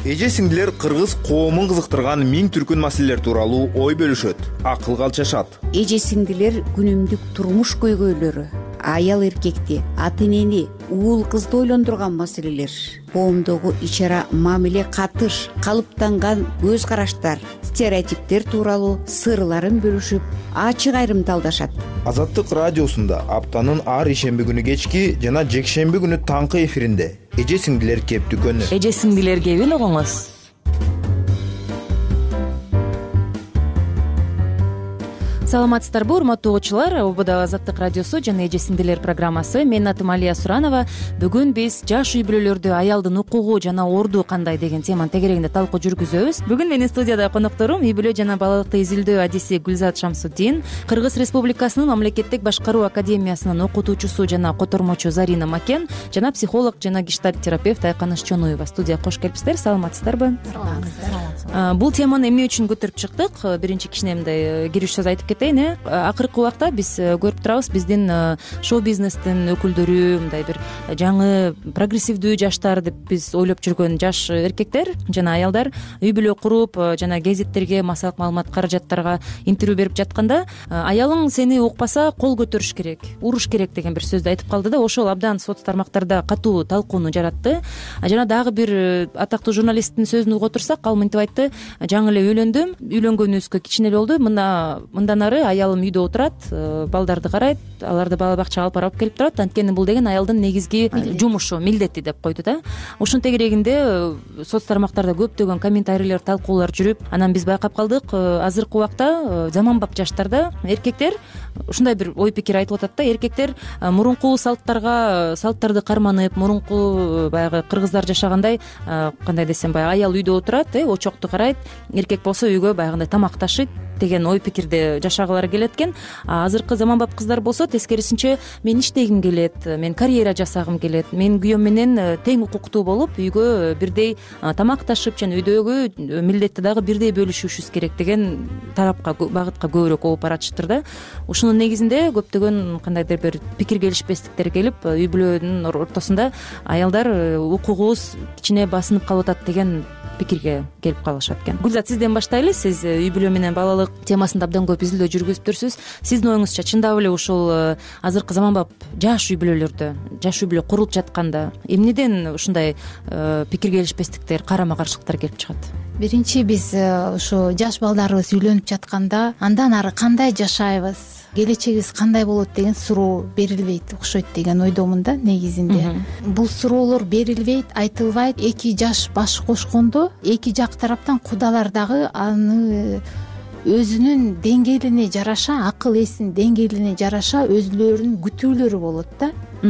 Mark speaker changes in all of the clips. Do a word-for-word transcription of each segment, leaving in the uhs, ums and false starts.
Speaker 1: Эже сиңдилер кыргыз коомун кызыктырган миң түркүн маселелер тууралуу ой бөлүшөт, акыл калчашат.
Speaker 2: Эже сиңдилер күнүмдүк турмуш көйгөйлөрү, аял эркекти, ата энени, уул кызды ойлондурган маселелер, коомдогу ич-ара мамиле, катыш, калыптанган көз караштар, стереотиптер тууралуу сырларын бөлүшүп, ачык айрымталдашат.
Speaker 1: Азаттык радиосунда аптанын ар ишемби күнү кечки жана жекшемби күнү таңкы эфиринде эже сиңдилер кептүкөнү.
Speaker 3: Эже сиңдилер кебин угуңуз. Саламатсыздарбы, урматтуу угуучулар? Ободо Азаттык радиосу жана эже сиңдилер программасы. Менин атым Алия Суранова. Бүгүн биз жаш үй бүлөлөрдө аялдын укугу жана орду кандай деген теманын тегерегинде талкуу жүргүзөбүз. Бүгүн менин студияда конокторум үй бүлө жана балалыкты изилдөө адиси Гүлзат Шамсуддин, Кыргыз Республикасынын Мамлекеттик башкаруу академиясынын окутуучусу жана котормочу Зарина Макен жана психолог жана гештальт терапевт Айканыш Чонуева студияга кош келипсиздер. Саламатсыздарбы? Бул теманы эмне үчүн көтөрүп чыктык? Биринчи кичине мындай кириш сөз айтып кетейин. э Акыркы убакта биз көрүп турабыз, биздин шоу бизнестин өкүлдөрү, мындай бир жаңы прогрессивдүү жаштар деп биз ойлоп жүргөн жаш эркектер жана аялдар үй бүлө куруп жана гезиттерге, массалык маалымат каражаттарга интервью берип жатканда, аялың сени укпаса кол көтөрүш керек, уруш керек деген бир сөздү айтып калды да, ошол абдан соц тармактарда катуу талкууну жаратты. Жана дагы бир атактуу журналисттин сөзүн угуп отурсак, ал мынтип айтты: жаңы эле үйлөндүм, үйлөнгөнүбүзгө кичине эле болду, мына мындан ары аялым үйдө отурат, балдарды карайт, аларды бала бакчага алып барып келип турат, анткени бул деген аялдын негизги жумушу, милдети деп койду да. Ушунун тегерегинде соц тармактарда көптөгөн комментарийлер, талкуулар жүрүп, анан биз байкап калдык, азыркы убакта заманбап жаштарда эркектер ушундай бир ой пикир айтып атат да: эркектер мурунку салттарга салттарды карманып, мурунку баягы кыргыздар жашагандай, кандай десем, баягы аял үйдө отурат, э очокту карайт, эркек болсо үйгө баягындай тамак ташыйт деген ой пикирде жашагалары келет экен. Азыркы заманбап кыздар болсо тескерисинче: мен иштегим келет, мен карьера жасагым келет, мен күйөөм менен тең укуктуу болуп, үйгө бирдей тамак ташып жана үйдөгү милдетти дагы бирдей бөлүшүшүбүз керек деген тарапка, багытка көбүрөөк ооп баратыштыр да. Ушунун негизинде көптөгөн кандайдыр бир пикир келишпестиктер келип, үй бүлөнүн ортосунда аялдар укугубуз кичине басынып калып атат деген пикирге келип калышат экен. Гүлзат, сизден баштайлы. Сиз үй бүлө менен балалык темасында абдан көп изилдөө жүргүзүптүрсүз. Сиздин оюңузча чындап эле ушул азыркы заманбап жаш үй бүлөлөрдө, жаш үй бүлө курулуп жатканда эмнеден ушундай пикир келишпестиктер, карама каршылыктар келип чыгат?
Speaker 4: Биринчи, биз ушу жаш балдарыбыз үйлөнүп жатканда андан ары кандай жашайбыз, келечегибиз кандай болот деген суроо берилбейт окшойт деген ойдомун да негизинде. Бул суроолор берилбейт, айтылбайт. Эки жаш баш кошкондо эки жак тараптан кудалар дагы аны өзүнүн деңгээлине жараша, акыл эсинин деңгээлине жараша өзүлөрүнүн күтүүлөрү болот да.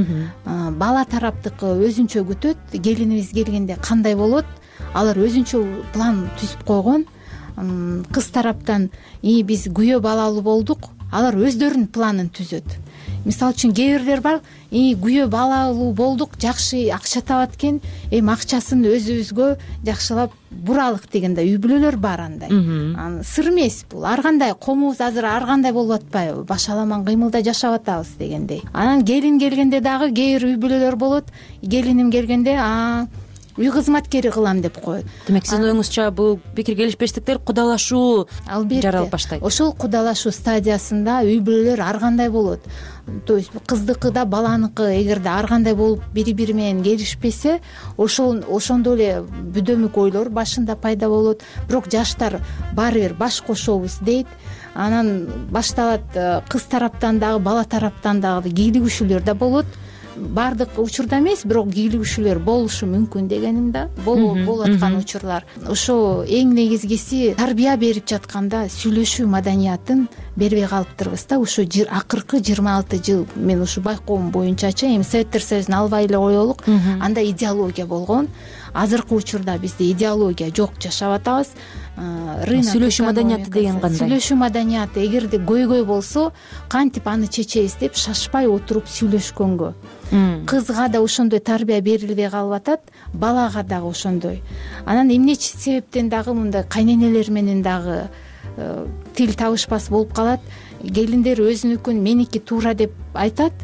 Speaker 4: Бала тараптыкы өзүнчө күтөт, келинибиз келгенде кандай болот, алар өзүнчө план түзүп койгон. Кыз тараптан и биз күйөө балалуу болдук, алар өздөрүнүн планын түзөт. Мисалы үчүн кээ бирлер бар: и күйөө балалуу болдук, жакшы акча табат экен, эми акчасын өзүбүзгө жакшылап буралык деген да үй бүлөлөр бар андай. Сыр эмес бул. Ар кандай комубуз азыр ар кандай болуп атпайбы? Башаламан кыймылда жашап атабыз дегендей. Анан келин келгенде дагы кээ бир үй бүлөлөр болот: келиним келгенде а үй кызматкери кылам деп коет.
Speaker 3: Демек, сиздин оюңузча бул пикир келишпестиктер кудалашуу жаралып баштайт.
Speaker 4: Ошол кудалашуу стадиясында үй бүлөлөр ар кандай болот. То есть кыздыкы да баланыкы эгерде ар кандай болуп бири бири менен келишпесе, ошол ошондо эле бүдөмүк ойлор башында пайда болот. Бирок жаштар баары бир баш кошобуз дейт. Анан башталат кыз тараптан дагы бала тараптан дагы кийлигишүүлөр да болот. Бардык учурда эмес, бирок кийлигишүүлөр болушу мүмкүн дегеним да, болуп аткан учурлар. Ошо эң негизгиси тарбия берип жатканда сүйлөшүү маданиятын бербей калыптырбыз да. Ушу акыркы жыйырма алты жыл мен ушу байкоом боюнчачы, эми Советтер Союзун албай эле коелук, анда идеология болгон. Азыркы учурда бизде идеология жок, жашап атабыз.
Speaker 3: Сүйлөшүү маданияты деген кандай?
Speaker 4: Сүйлөшүү маданияты эгерде көйгөй болсо, кантип аны чечебиз деп шашпай отуруп сүйлөшкөнгө. Кызга да ошондой тарбия берилбей калып атат, балага дагы ошондой. Анан эмне себептен дагы мындай кайненелер менен дагы тил табышпас болуп калат. Келиндер өзүнүкүн меники туура деп айтат,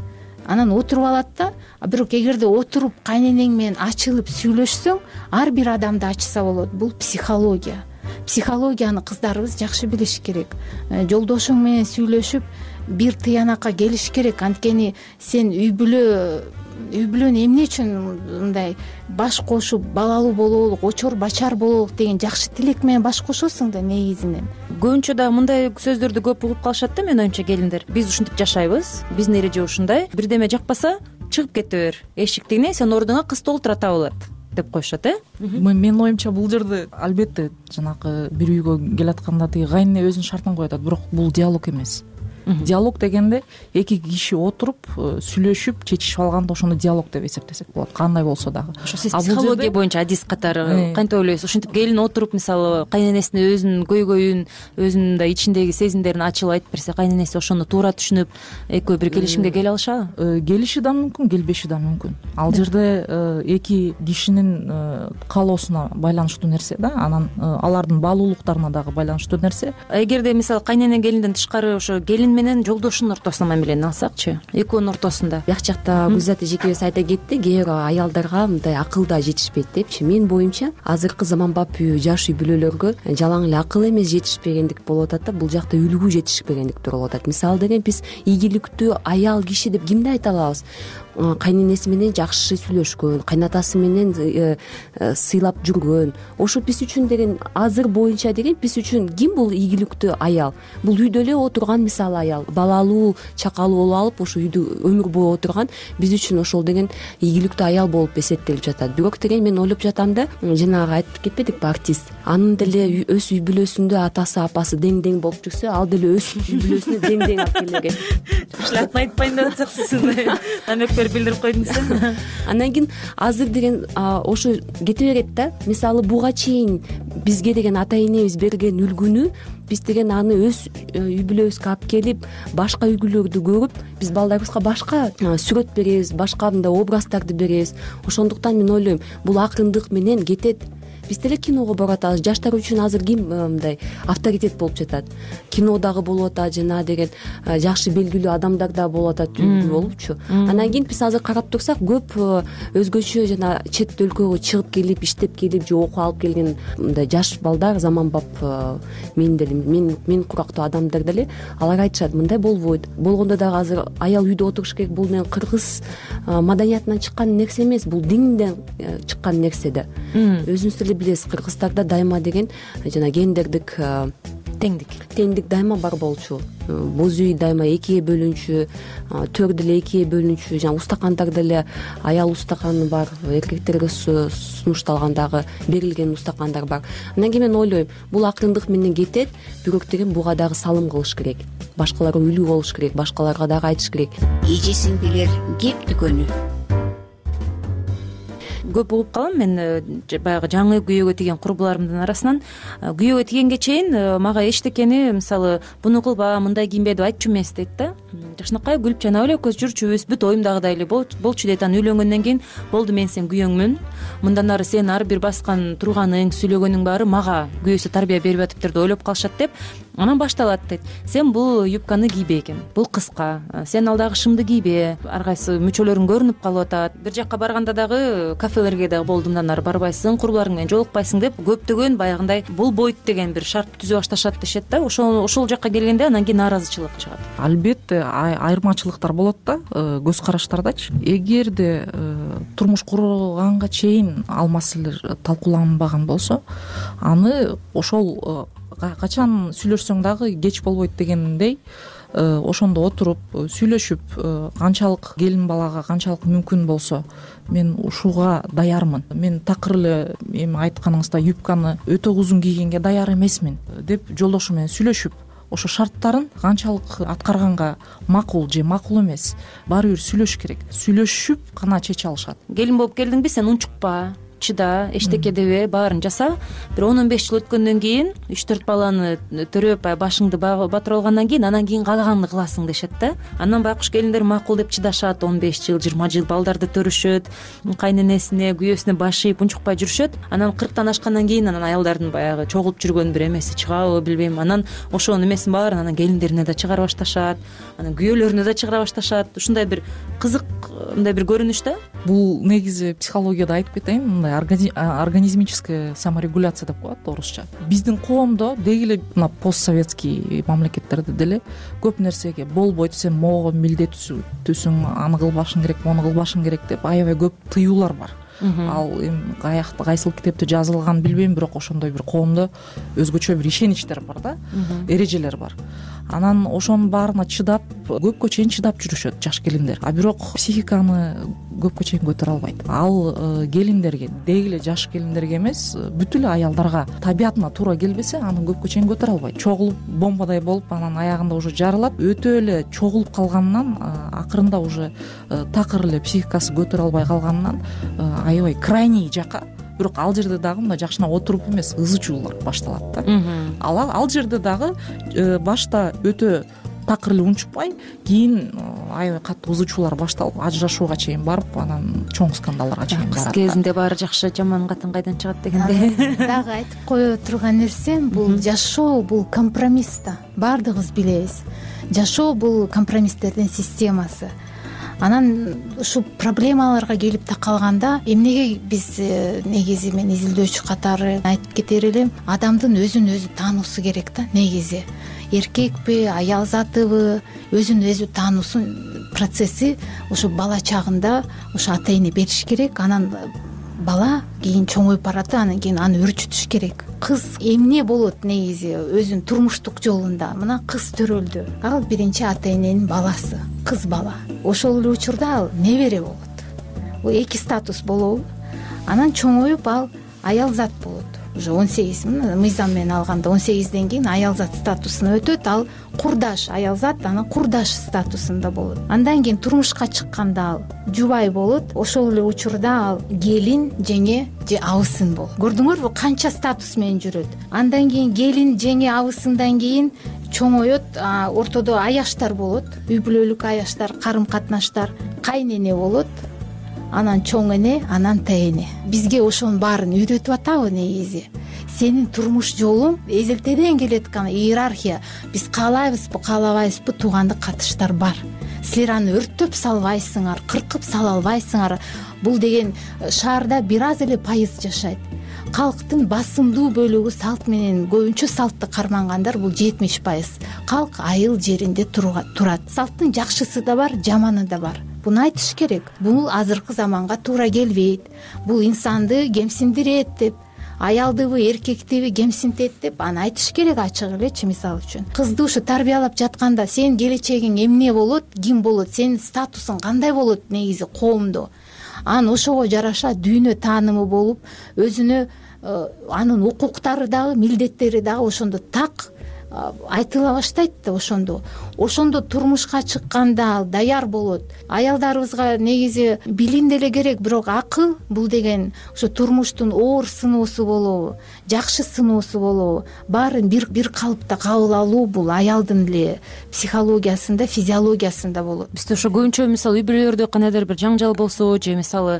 Speaker 4: анан отуруп алат да. Бирок эгерде отуруп кайненең менен ачылып сүйлөшсөң, ар бир адамды ачса болот. Бул психология. Психологияны кыздарыбыз жакшы билиш керек. Жолдошуң менен сүйлөшүп бир тыянакка келиш керек. Анткени сен үй бүлө үй бүлөнү эмне үчүн мындай баш кошуп балалуу бололук, очор бачар бололук деген жакшы тилек менен баш кошосуң да негизинен.
Speaker 3: Көбүнчө да мындай сөздөрдү көп угуп калышат да, менин оюмча келиндер. Биз ушинтип жашайбыз, биздин эреже ушундай. Бирдеме жакпаса чыгып кете бер эшиктегине, сен ордуңа кыз толтура табылат деп коюшат, э?
Speaker 5: Менин оюмча бул жерде албетте жанагы бир үйгө келатканда тиги кайнэне өзүнүн шартын коюп атат, бирок бул диалог эмес. Диалог дегенде эки киши отуруп сүйлөшүп чечишип алганда ошону диалог деп эсептесек болот, кандай болсо дагы.
Speaker 3: Ошо сиз психология боюнча адис катары кантип ойлойсуз? Ушинтип келин отуруп мисалы кайненесине өзүнүн көйгөйүн, өзүнүн да ичиндеги сезимдерин ачылып айтып берсе, кайненеси ошону туура түшүнүп, экөө бир келишимге келе алышабы?
Speaker 5: Келиши да мүмкүн, келбеши да мүмкүн. Ал жерде эки кишинин каалоосуна байланыштуу нерсе да, анан алардын баалуулуктарына дагы байланыштуу нерсе.
Speaker 3: Эгерде мисалы кайнене келинден тышкары ошо келин менен жолдошунун ортосунда мамилени алсакчы, экөөнүн ортосунда.
Speaker 6: Бияк жакта Гүлзат эжекебиз айта кетти, кээ бир аялдарга мындай акыл да жетишпейт депчи. Менин боюмча азыркы заманбап жаш үй бүлөлөргө жалаң эле акыл эмес жетишпегендик болуп атат да, бул жакта үлгү жетишпегендиктер болуп атат. Мисалы деген биз ийгиликтүү аял киши деп кимди айта алабыз? Кайненеси менен жакшы сүйлөшкөн, кайнатасы менен сыйлап жүргөн. Ошо биз үчүн деген азыр боюнча деген биз үчүн ким бул ийгиликтүү аял? Бул үйдө эле отурган мисалы аял, балалуу, чакалуу болуп алып, ошо үйдө өмүр бою отурган биз үчүн ошол деген ийгиликтүү аял болуп эсептелип жатат. Бирок деген мен ойлоп жатам да, жанагы айтып кетпедикпи артист? Анын деле өз үй бүлөсүндө атасы, апасы дең-дең болуп жүрсө, ал деле өз үй бүлөсүнө дең-дең алып келе экен.
Speaker 3: Ушул атын айтпайын деп атсаксыз. Билдирип койдуңуз.
Speaker 6: Андан кийин азыр деген ошо кете берет да. Мисалы буга чейин бизге деген ата энебиз берген үлгүнү биз деген аны өз үй бүлөбүзгө алып келип, башка үлгүлөрдү көрүп, биз балдарыбызга башка сүрөт беребиз, башка мындай образдарды беребиз. Ошондуктан мен ойлойм, бул акырындык менен кетет. Биз деле киного барып атабыз. Жаштар үчүн азыр ким мындай авторитет болуп жатат? Кино дагы болуп атат, жана деген жакшы белгилүү адамдар да болуп атат, үлгү болупчу. Андан кийин биз азыр карап турсак, көп өзгөчө жана чет өлкөгө чыгып келип, иштеп келип, же окуу алып келген мындай жаш балдар, заманбап мен деле мен мен курактуу адамдар деле алар айтышат, мындай болбойт. Болгондо дагы азыр аял үйдө отуруш керек. Бул мен кыргыз маданиятынан чыккан нерсе эмес, бул динден чыккан нерсе да. Өзүңүз билесиз, кыргыздарда дайыма деген жана гендердик
Speaker 3: теңдик
Speaker 6: теңдик дайыма бар болчу. Боз үй дайыма экиге бөлүнчү, төр деле экиге бөлүнчү, жана устакандар деле аял устаканы бар, эркектерге сунушталгандагы берилген устакандар бар. Андан кийин мен ойлойм, бул акырындык менен кетет, бирок деген буга дагы салым кылыш керек. Башкаларга үлгү болуш керек, башкаларга дагы айтыш керек.
Speaker 2: Эже сиңдилер кеп дүкөнү.
Speaker 3: Көп угуп калам мен баягы жаңы күйөөгө тиген курбуларымдын арасынан. Күйөөгө тигенге чейин мага эчтекени, мисалы, буну кылба, мындай кийинбе деп айтчу эмес дейт да. Жакшынакай күлүп жана эле көз жүрчүбүз, бүт оюмдагыдай эле болчу дейт. Анан үйлөнгөндөн кийин болду, мен сен күйөөңмүн. Мындан ары сен ар бир баскан турганың, сүйлөгөнүң баары мага күйөөсү тарбия берип атыптыр деп ойлоп калышат деп. Анан башталат дейт. Сен бул юбканы кийбе экен. Бул кыска. Сен ал дагы шымды кийбе. Ар кайсы мүчөлөрүң көрүнүп калып атат. Бир жакка барганда дагы кафелерге дагы болду, мындан ары барбайсың, курбуларың менен жолукпайсың деп көптөгөн баягындай болбойт деген бир шарт түзө башташат дешет да. Ошол ошол жакка келгенде анан кийин нааразычылык чыгат.
Speaker 5: Албетте айырмачылыктар болот да, көз караштардачы. Эгерде турмуш курганга чейин ал маселелер талкууланбаган болсо, аны ошол качан сүйлөшсөң дагы кеч болбойт дегендей, ошондо отуруп сүйлөшүп, канчалык келин балага канчалык мүмкүн болсо мен ушуга даярмын, мен такыр эле эми айтканыңыздай юбканы өтө узун кийгенге даяр эмесмин деп жолдошу менен сүйлөшүп, ошо шарттарын канчалык аткарганга макул же макул эмес, баары бир сүйлөш керек. Сүйлөшүп гана чече алышат.
Speaker 3: Келин болуп келдиңби, сен унчукпа, чыда, эчтеке дебе, баарын жаса. Бир он он беш жыл өткөндөн кийин үч төрт баланы төрөп башыңды батырып алгандан кийин анан кийин каалаганды кыласың дешет да. Анан байкуш келиндер макул деп чыдашат, он беш жыл жыйырма жыл балдарды төрүшөт, кайненесине күйөөсүнө баш ийип унчукпай жүрүшөт. Анан кырктан ашкандан кийин анан аялдардын баягы чогулуп жүргөн бир эмеси чыгабы билбейм. Анан ошонун эмесин баарын анан келиндерине да чыгара башташат, анан күйөөлөрүнө да чыгара башташат. Ушундай бир кызык мындай бир көрүнүш да.
Speaker 5: Бул негизи психологияда айтып кетейин, мындай организмическая саморегуляция деп коет орусча. Биздин коомдо деги эле мына постсоветский мамлекеттерде деле көп нерсеге болбойт, сен могу милдеттүүсүң, аны кылбашың керек, мону кылбашың керек деп аябай көп тыюулар бар. Ал эми каякта кайсыл китепте жазылган билбейм, бирок ошондой бир коомдо өзгөчө бир ишеничтер бар да, эрежелер бар. Анан ошонун баарына чыдап, көпкө чейин чыдап жүрүшөт жаш келиндер. А бирок психиканы көпкө чейин көтөрө албайт. Ал келиндерге, деги эле жаш келиндерге эмес, бүт эле аялдарга табиятына туура келбесе, аны көпкө чейин көтөрө албайт. Чогулуп бомбадай болуп, анан аягында уже жарылат. Өтө эле чогулуп калганынан, акырында уже такыр эле психикасы көтөрө албай калганынан аябай крайний жака. Бирок ал жерде дагы мына жакшына отуруп эмес, ызы чуулар башталат да. Ал ал жерде дагы башта өтө такыр эле унчукпай, кийин аябай катуу ызы чуулар башталып, ажырашууга чейин барып, анан чоң скандалдарга чейин барат.
Speaker 3: Кыз кезинде баары жакшы, жаман катын кайдан чыгат дегендей.
Speaker 4: Дагы айтып кое турган нерсем, бул жашоо бул компромисс да. Баардыгыбыз билебиз. Жашоо бул компромисстердин системасы. Анан ушул проблемаларга келип такалганда, эмнеге биз негизи мен изилдөөчү катары айтып кетер элем, адамдын өзүн өзү таануусу керек да негизи. Эркекпи, аял затыбы, өзүн өзү таануусу процесси ушу бала чагында ушу ата эне бериш керек. Анан бала кийин чоңоюп барат, анан кийин аны үрчүтүш керек. Кыз эмне болот негизи өзүнүн турмуштук жолунда? Мына кыз төрөлдү. Ал биринчи ата эненин баласы, кыз бала. Ошол эле учурда ал небере болот. Бул эки статус болобу? Анан чоңоюп ал аял зат болот. Уже он сегиз мыйзам менен алганда он сегизден кийин аял зат статусуна өтөт. Ал курдаш, аял зат анан курдаш статусунда болот. Андан кийин турмушка чыкканда ал жубай болот. Ошол эле учурда ал келин, жеңе же абысын болот. Көрдүңөрбү канча статус менен жүрөт? Андан кийин келин, жеңе, абысындан кийин чоңоет, ортодо аяштар болот. Үй бүлөлүк аяштар, карым катнаштар, кайнене болот. Анан чоң эне, анан тээне. Бизге ошонун баарын үйрөтүп атабы негизи? Сенин турмуш жолуң эзелтеден келаткан иерархия. Биз каалайбызбы, каалабайбызбы, туугандык катыштар бар. Силер аны өрттөп салбайсыңар, кыркып сала албайсыңар. Бул деген шаарда бир аз эле пайыз жашайт. Калктын басымдуу бөлүгү салт менен, көбүнчө салтты кармангандар, бул жетимиш пайыз. Калк айыл жеринде турат. Салттын жакшысы да бар, жаманы да бар. Буну айтыш керек. Бул азыркы заманга туура келбейт. Бул инсанды кемсиндирет деп, аялдыбы, эркектиби кемсинтет деп аны айтыш керек ачык элечи. Мисалы үчүн, кызды ушу тарбиялап жатканда сенин келечегиң эмне болот, ким болот, сенин статусуң кандай болот негизи коомдо. Анан ошого жараша дүйнө таанымы болуп, өзүнө анын укуктары дагы, милдеттери дагы ошондо так айтыла баштайт да. Ошондо ошондо турмушка чыкканда ал даяр болот. Аялдарыбызга негизи билим деле керек, бирок акыл бул деген ошо турмуштун оор сыноосу болобу, жакшы сыноосу болобу, баарын бир бир калыпта кабыл алуу бул аялдын эле психологиясында, физиологиясында болот.
Speaker 3: Бизде ошо көбүнчө мисалы үй бүлөлөрдө кандайдыр бир жаңжал болсо, же мисалы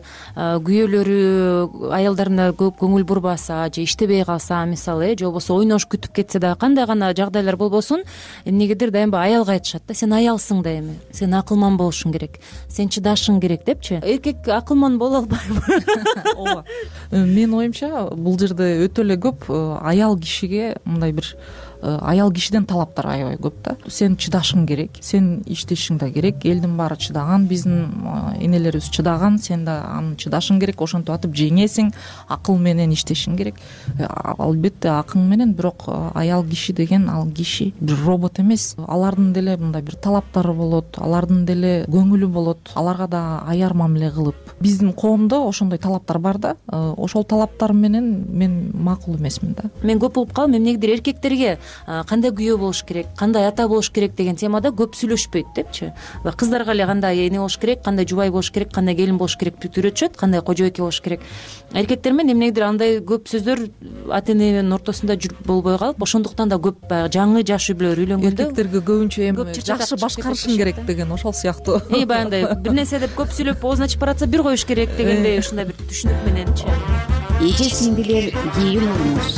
Speaker 3: күйөөлөрү аялдарына көп көңүл бурбаса, же иштебей калса, мисалы, же болбосо ойнош күтүп кетсе да, кандай гана жагдайлар болбосун, эмнегедир дайыма аялга айтышат да, сен аялсың да, эми сен акылман болушуң керек, сен чыдашың керек депчи. Эркек акылман боло албайбы?
Speaker 5: Ооба. Менин оюмча бул жерде өтө эле көп аял кишиге мындай бир аял кишиден талаптар аябай көп да. Сен чыдашың керек, сен иштешиң да керек, элдин баары чыдаган, биздин энелерибиз чыдаган, сен да аны чыдашың керек, ошентип атып жеңесиң, акыл менен иштешиң керек. Албетте акың менен, бирок аял киши деген ал киши бир робот эмес. Алардын деле мындай бир талаптары болот, алардын деле көңүлү болот, аларга да аяр мамиле кылып. Биздин коомдо ошондой талаптар бар да. Ошол талаптар менен мен макул эмесмин да.
Speaker 3: Мен көп угуп калдым, эмнегедир эркектерге кандай күйөө болуш керек, кандай ата болуш керек деген темада көп сүйлөшпөйт депчи. Кыздарга эле кандай эне болуш керек, кандай жубай болуш керек, кандай келин болуш керекти үйрөтүшөт, кандай кожо эке болуш керек. Эркектер менен эмнегедир андай көп сөздөр ата эненин ортосунда жүрүп болбой калып, ошондуктан да көп баягы жаңы жаш үй бүлөлөр үйлөнгөндө
Speaker 5: эркектерге көбүнчө эми жакшы башкарышың керек деген ошол сыяктуу.
Speaker 3: И баягындай бир нерсе деп көп сүйлөп оозун ачып баратса бир коюш керек дегендей ушундай бир түшүнүк мененчи.
Speaker 2: Эже сиңдилер, кийин урмуз.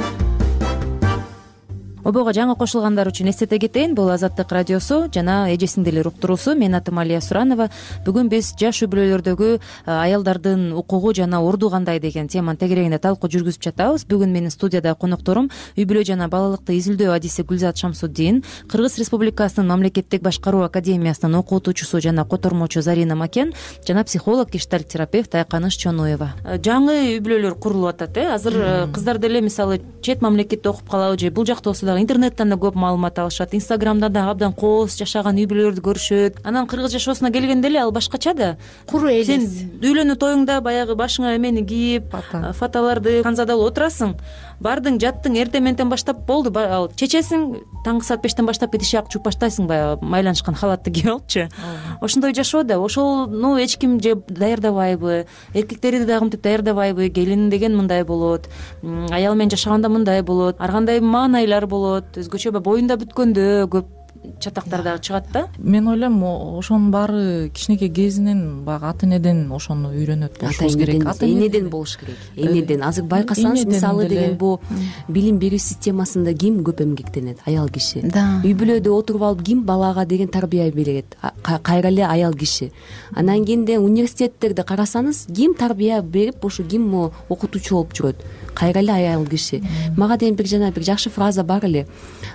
Speaker 3: Обойго жаңы кошулгандар үчүн эстете кетейин, бул Азаттык радиосу жана эже сиңдилер уктуруусу. Мен атым Алия Суранова. Бүгүн биз жаш үй бүлөлөрдөгү аялдардын укугу жана орду кандай деген теманын тегерегинде талкуу жүргүзүп жатабыз. Бүгүн менин студияда конокторум үй бүлө жана балалыкты изилдөө адиси Гүлзат Шамсуддин, Кыргыз Республикасынын Мамлекеттик башкаруу академиясынын окутуучусу жана котормочу Зарина Макен жана психолог, гештальт терапевт Айканыш Чонуева. Жаңы үй бүлөлөр курулуп атат. э Азыр кыздар деле мисалы чет мамлекетте окуп калабы же бул жакта болсо интернеттен да көп маалымат алышат, инстаграмда да абдан кооз жашаган үй бүлөлөрдү көрүшөт. Анан кыргыз жашоосуна келгенде эле ал башкача да.
Speaker 2: Куру элес.
Speaker 3: Сен үйлөнүү тоюңда баягы башыңа эмени кийип, фаталарды канзада болуп отурасың. Бардың, жаттың, эртең менен баштап болду. Ал чечесиң, таңкы саат бештен баштап идиш ак жууп баштайсың, баягы майланышкан халатты кийип алыпчы. Ошондой жашоо да, ошону эч ким же даярдабайбы, эркектерди да кантип даярдабайбы, келин деген мындай болот, аял менен жашаганда мындай болот, ар кандай маанайлар болот, өзгөчө боюнда бүткөндө көп чатактар дагы чыгат да.
Speaker 5: Мен ойлойм, ошонун баары кичинекей кезинен баягы ата энеден ошону үйрөнөт болушубуз керек.
Speaker 6: Ата энеден болуш керек. Энеден. Азыр байкасаңыз, мисалы деген бул билим берүү системасында ким көп эмгектенет? Аял киши. Үй бүлөдө отуруп алып ким балага деген тарбия берет? Кайра эле аял киши. Анан кийин де университеттерди карасаңыз, ким тарбия берип, ошо ким окутуучу болуп жүрөт? Кайра эле аял киши. Мага деген бир жана бир жакшы фраза бар эле.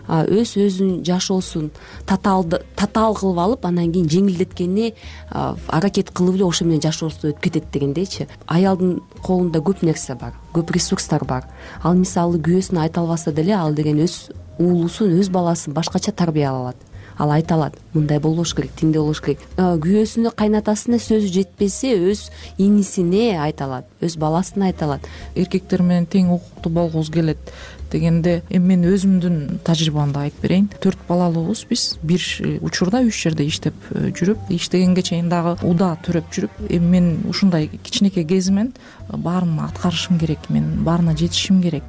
Speaker 6: Өз өзүнүн жашоосун татаалды татаал кылып алып, анан кийин жеңилдеткенине аракет кылып эле ошо менен жашоосу өтүп кетет дегендейчи. Аялдын колунда көп нерсе бар, көп ресурстар бар. Ал мисалы күйөөсүнө айта албаса деле, ал деген өз уулусун, өз баласын башкача тарбия ала алат. Ал айта алат, мындай болуш керек, тиңдей болуш керек. Күйөөсүнө, кайнатасына сөзү жетпесе, өз инисине айта алат, өз баласына айта алат.
Speaker 5: Эркектер менен тең укуктуу болгубуз келет дегенде, эми мен өзүмдүн тажрыйбамды айтып берейин. Төрт балалуубуз биз. Бир учурда үч жерде иштеп жүрүп, иштегенге чейин дагы уда төрөп жүрүп, эми мен ушундай кичинекей кезимен баарын аткарышым керек, мен баарына жетишим керек.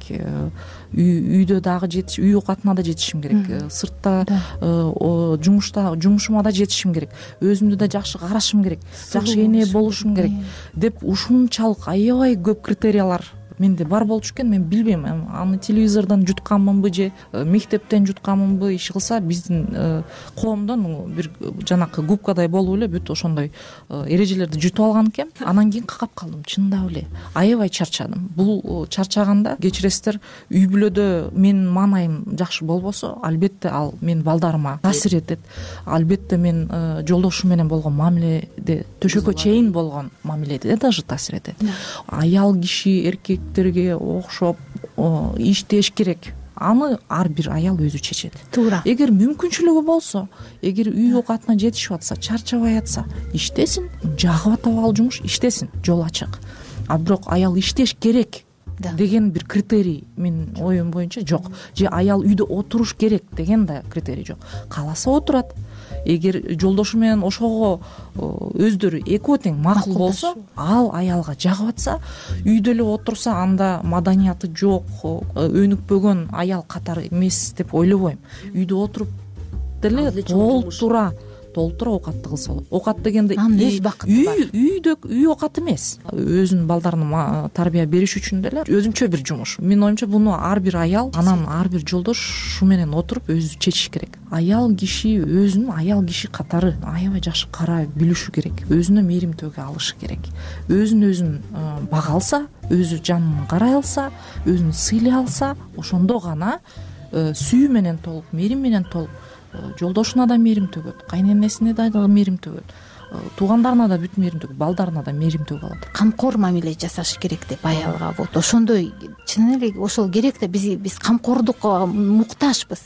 Speaker 5: Үйдө дагы жетиш, үй окатына да жетишим керек. Сыртта жумушта жумушума да жетишим керек. Өзүмдү да жакшы карашым керек. Жакшы эне болушум керек деп ушунчалык аябай көп критериялар менде бар болчу экен. Мен билбейм, аны телевизордон жутканмынбы же мектептен жутканмынбы, иш кылса биздин коомдон бир жанакы губкадай болуп эле бүт ошондой эрежелерди жутуп алган экен. Анан кийин какап калдым, чындап эле аябай чарчадым. Бул чарчаганда, кечиресиздер, үй бүлөдө менин маанайым жакшы болбосо, албетте ал менин балдарыма таасир этет. Албетте мен жолдошум менен болгон мамиледе, төшөккө чейин болгон мамиледе даже таасир этет. Аял киши эркек терге окшоп иштеш керек. Аны ар бир аял өзү чечет. Туура. Эгер мүмкүнчүлүгү болсо, эгер үй окатына жетишип атса, чарчабай атса, иштесин, жагып атып ал жумуш, иштесин, жол ачык. А бирок аял иштеш керек деген бир критерий менин оюм боюнча жок. Же аял үйдө отуруш керек деген да критерий жок. Кааласа отурат. Эгер жолдошу менен ошого өздөрү экөө тең макул болсо, ал аялга жагып атса, үйдө эле отурса, анда маданияты жок, өнүкпөгөн аял катары эмес деп ойлобойм. Үйдө отуруп деле толтура толтура оокатты кылса болот. Оокат дегенде
Speaker 4: өз бакыты бар.
Speaker 5: Үйдө үй оокат эмес. Өзүнүн балдарына тарбия бериш үчүн деле өзүнчө бир жумуш. Менин оюмча буну ар бир аял, анан ар бир жолдошу менен отуруп өзү чечиш керек. Аял киши өзүн аял киши катары аябай жакшы карай билиши керек. Өзүнө мээримдүүгө алышы керек. Өзүн өзүн бага алса, өзү жанын карай алса, өзүн сыйлай алса, ошондо гана сүйүү менен толуп, мээрим менен толуп, жолдошуна да мээрим төгөт, кайненесине да мээрим төгөт, туугандарына да бүт мээрим төгөт, балдарына да мээрим төгүп алат.
Speaker 4: Камкор мамиле жасаш керек деп аялга. Вот ошондой чын эле ошол керек да, биз биз камкордукка муктажбыз.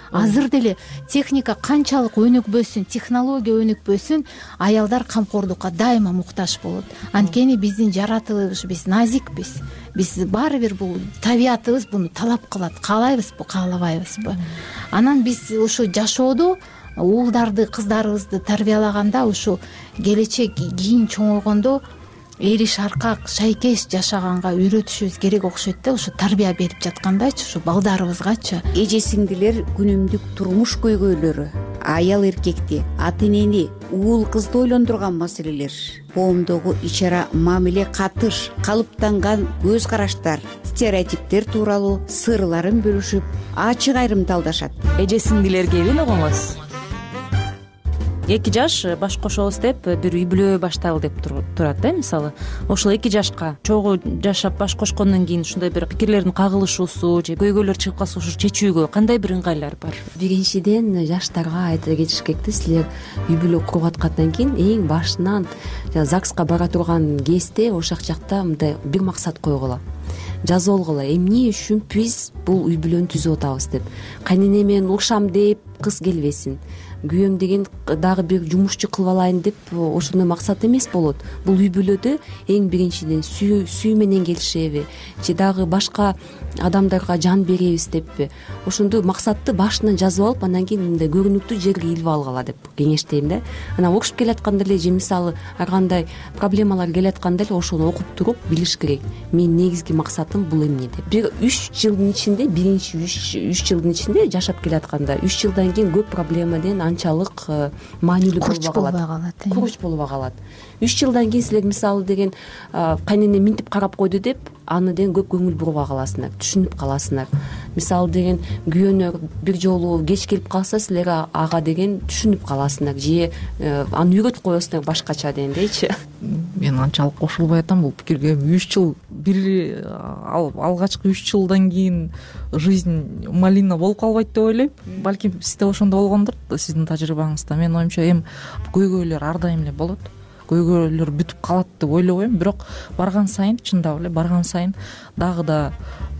Speaker 4: азыр деле техника канчалык өнүкпөсүн, технология өнүкпөсүн, аялдар камкордукка дайыма муктаж болот. Анткени биздин жаратылыш, биз назикпиз. Биз баары бир бул табиятыбыз буну талап кылат. Каалайбызбы, каалабайбызбы? Анан биз ушу жашоодо уулдарды, кыздарыбызды тарбиялаганда, ушу келечек кийин чоңойгондо эри шаркак, шайкеш жашаганга үйрөтүшүбүз керек окшойт да, ушу тарбия берип жаткандайчы, ушу балдарыбызгачы.
Speaker 2: Эже сиңдилер күнүмдүк турмуш көйгөйлөрү, аял эркекти, ата энени, уул кызды ойлондурган маселелер, коомдогу ич ара мамиле, катыш, калыптанган көз караштар, стереотиптер тууралуу сырларын бөлүшүп, ачык айрымдалдашат.
Speaker 3: Эже сиңдилерге эбил огоңуз. Эки жаш баш кошобуз деп бир үй бүлө баштайлы деп турат да, мисалы. Ошол эки жашка чогуу жашап баш кошкондон кийин ушундай бир пикирлердин кагылышуусу же көйгөйлөр чыгып калса ушу чечүүгө кандай бир ыңгайлар бар?
Speaker 6: Биринчиден жаштарга айта кетиш керекти, силер үй бүлө куруп аткандан кийин эң башынан ЗАГСка бара турган кезде ошол жакта мындай бир максат койгула. Жазып алгыла, эмне үчүн биз бул үй бүлөнү түзүп атабыз деп. Кайнене менен урушам деп кыз келбесин. Күйөөм деген дагы бир жумушчу кылып алайын деп ошондой максат эмес болот. Бул үй бүлөдө эң биринчиден сүйүү сүйүү менен келишеби же дагы башка адамдарга жан беребиз деппи. Ошондой максатты башынан жазып алып, андан кийин мындай көрүнүктүү жерге илип алгыла деп кеңештейм да. Анан урушуп келатканда эле же мисалы ар кандай проблемалар келатканда эле ошону окуп туруп билиш керек. Менин негизги максатым бул эмне деп. Бир үч жылдын ичинде, биринчи үч жылдын ичинде жашап келатканда, үч жылдан кийин көп проблемаден анчалык маанилүү болбой калат. Куруч болбой калат. үч жылдан кийин силер мисалы деген кайнене минтип карап койду деп аны деген көп көңүл бурбай каласыңар, түшүнүп каласыңар. Мисалы деген күйөөнөр бир жолу кеч келип калса, силер ага деген түшүнүп каласыңар же аны үйрөтүп коесуңар башкача дегендейчи.
Speaker 5: Мен анчалык кошулбай атам бул пикирге. үч жыл бир алгачкы үч жылдан кийин жизнь малина болуп калбайт деп ойлойм. Балким сизде ошондой болгондур, сиздин тажрыйбаңызда. Менин оюмча эми көйгөйлөр ар дайым эле болот. Көйгөйлөр бүтүп калат деп ойлобойм, бирок барган сайын, чындап эле барган сайын дагы да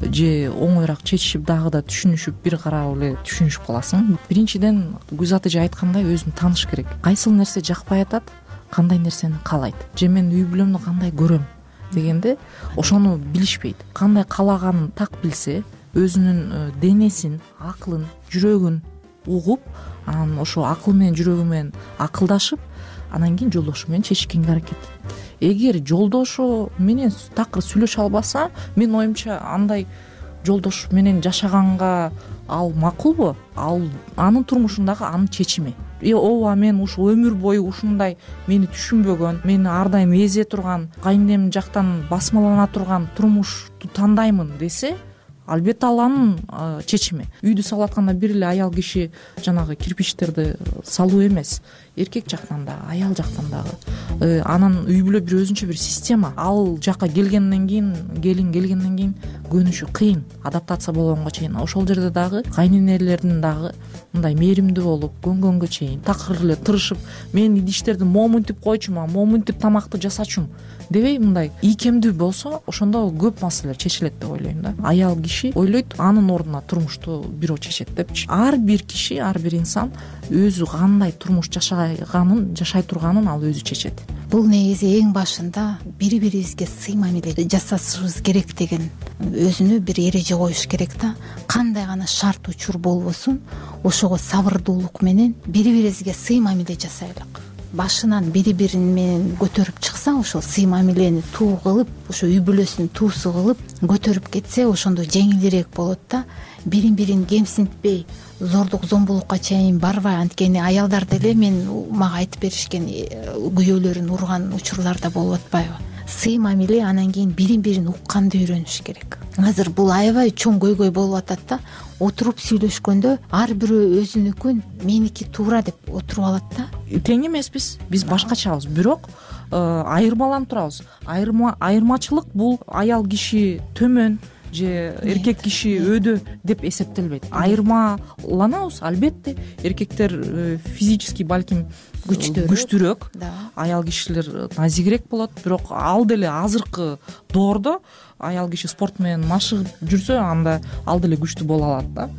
Speaker 5: же оңоюраак чечишип, дагы да түшүнүшүп, бир карап эле түшүнүшүп каласың. Биринчиден Гүлзат эже айткандай өзүн тааныш керек. Кайсыл нерсе жакпай атат, кандай нерсени каалайт, же мен үй бүлөмдү кандай көрөм дегенде ошону билишпейт. Кандай каалаганын так билсе, өзүнүн денесин, аклын, жүрөгүн угуп, анан ошо акыл менен жүрөгү менен акылдашып, анан кийин жолдошу менен чечишкенге аракет. Эгер жолдошу менен такыр сүйлөшө албаса, менин оюмча андай жолдош менен жашаганга ал макулбу? Ал анын турмушундагы анын чечими. Э ооба, мен ушу өмүр бою ушундай мени түшүнбөгөн, мени ар дайым эзе турган, кайненем жактан басмалана турган турмушту тандаймын десе, албетте ал анын чечими. Үйдү салып атканда бир эле аял киши жанагы кирпичтерди салуу эмес, эркек жактан дагы, аял жактан дагы. Анан үй бүлө бир өзүнчө бир система. Ал жакка келгенден кийин, келин келгенден кийин көнүшү кыйын, адаптация болгонго чейин. Ошол жерде дагы кайненелердин дагы мындай мээримдүү болуп, көнгөнгө чейин такыр эле тырышып, мен идиштерди момунтип койчумун, момунтип тамакты жасачумун дебей, мындай ийкемдүү болсо, ошондо көп маселелер чечилет деп ойлойм да. Аял киши ойлойт, анын ордуна турмушту бирөө чечет депчи. Ар бир киши, ар бир инсан өзү кандай турмуш жашаганын, жашай турганын ал өзү чечет.
Speaker 4: Бул негизи эң башында бири бирибизге сый мамиле жасашыбыз керек деген өзүнө бир эреже коюш керек да. Кандай гана шарт учур болбосун, ошого сабырдуулук менен бири бирибизге сый мамиле жасайлык. Башынан бири бирин менен көтөрүп чыкса, ошол сый мамилени туу кылып, ошо үй бүлөсүнүн туусу кылып көтөрүп кетсе, ошондо жеңилирээк болот да. Бирин бирин кемсинтпей, зордук зомбулукка чейин барбай. Анткени аялдар деле мен мага айтып беришкен, күйөөлөрүн урган учурлар да болуп атпайбы. Сый мамиле, анан кийин бирин бирин укканды үйрөнүш керек. Азыр бул аябай чоң көйгөй болуп атат да. Отуруп сүйлөшкөндө ар бирөө өзүнүкүн меники туура деп отуруп алат да.
Speaker 5: Тең эмеспиз, биз башкачабыз, бирок айырмаланып турабыз. Айырма айырмачылык бул аял киши төмөн же эркек киши өдө деп эсептелбейт. Айырмаланабыз, албетте. Эркектер физически балким күчтүүрөөк, аял кишилер назигирээк болот, бирок ал деле азыркы доордо аял киши спорт менен машыгып жүрсө, анда ал деле күчтүү боло алат да.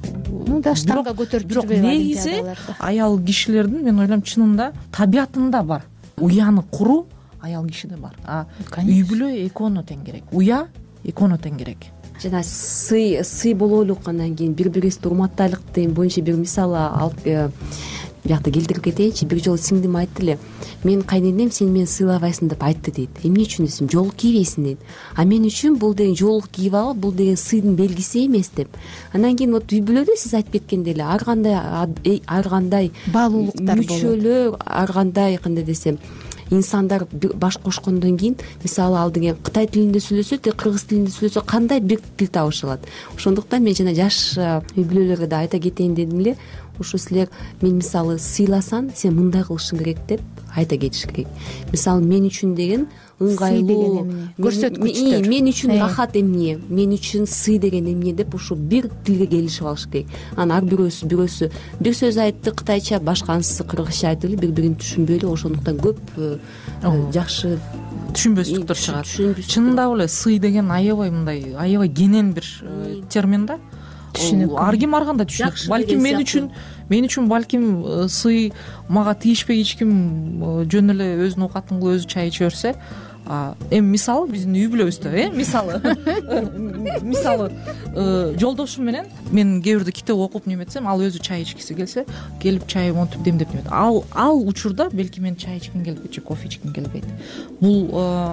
Speaker 4: ну да штанга көтөрүп
Speaker 5: бирок
Speaker 4: жүрбөйбү
Speaker 5: негизи аял кишилердин мен ойлойм чынында табиятында бар уяны куруу аял кишиде бар, а үй бүлө экөөнө тең керек, уя экөөнө тең керек.
Speaker 6: жана сый сый бололук, анан кийин бири бирибизди урматтайлык деген боюнча бир мисал алып биякта келтирип кетейинчи. Бир жолу сиңдим айтты эле, менин кайненем сен мени сыйлабайсың деп айтты дейт. Эмне үчүн десем, жолук кийбейсиң дейт. А мен үчүн бул деген жолук кийип алып, бул деген сыйдын белгиси эмес деп. Анан кийин вот үй бүлөдө сиз айтып кеткендей эле ар кандай ар кандай
Speaker 4: баалуулуктар болот,
Speaker 6: мүчөлөр, ар кандай кандай десем инсандар баш кошкондон кийин, мисалы ал деген кытай тилинде сүйлөсө, те кыргыз тилинде сүйлөсө кандай бир тил табыша алат. Ошондуктан мен жана жаш үй бүлөлөргө да айта кетейин дедим эле, ушу силер мен мисалы сыйласаң сен мындай кылышың керек деп айта кетиш керек. Мисалы мен үчүн деген ыңгайлуу,
Speaker 4: көрсөткүчтөр,
Speaker 6: мен үчүн рахат эмне, мен үчүн сый деген эмне деп ушу бир тилге келишип алыш керек. Анан ар бирөөсү бирөөсү бир сөз айтты кытайча, башканысы кыргызча айтып эле бири бирин түшүнбөй эле, ошондуктан көп жакшы
Speaker 5: түшүнбөстүктөр чыгат. Чынында эле сый деген аябай мындай аябай кенен бир термин да. Түшүнүк. Ар ким ар кандай түшүнөт. Балким мен үчүн мен үчүн балким сый мага тийишпей эч ким жөн эле өзүнүн оокатын кылып өзү чай иче берсе, эми мисалы биздин үй бүлөбүздө э мисалы мисалы жолдошум менен мен кээ бирде китеп окуп неметсем, ал өзү чай ичкиси келсе, келип чай монтуп демдеп неметет. Ал ал учурда белки мен чай ичким келбейт же кофе ичким келбейт. Бул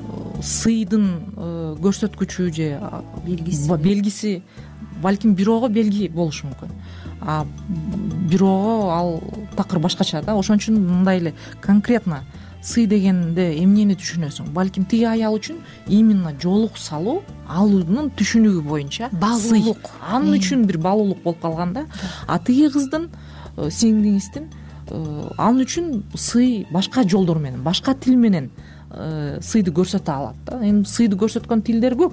Speaker 5: сыйдын көрсөткүчү же белгиси белгиси балким бирөөгө белги болушу мүмкүн, а бирөөгө ал такыр башкача да. Ошон үчүн мындай эле конкретно сый дегенде эмнени түшүнөсүң? Балким тиги аял үчүн именно жолук салуу, алуунун түшүнүгү боюнча баалуулук, анын үчүн бир баалуулук болуп калган да. А тиги кыздын, сиңдиңиздин анын үчүн сый башка жолдор менен, башка тил менен сыйды көрсөтө алат да. Эми сыйды көрсөткөн тилдер көп.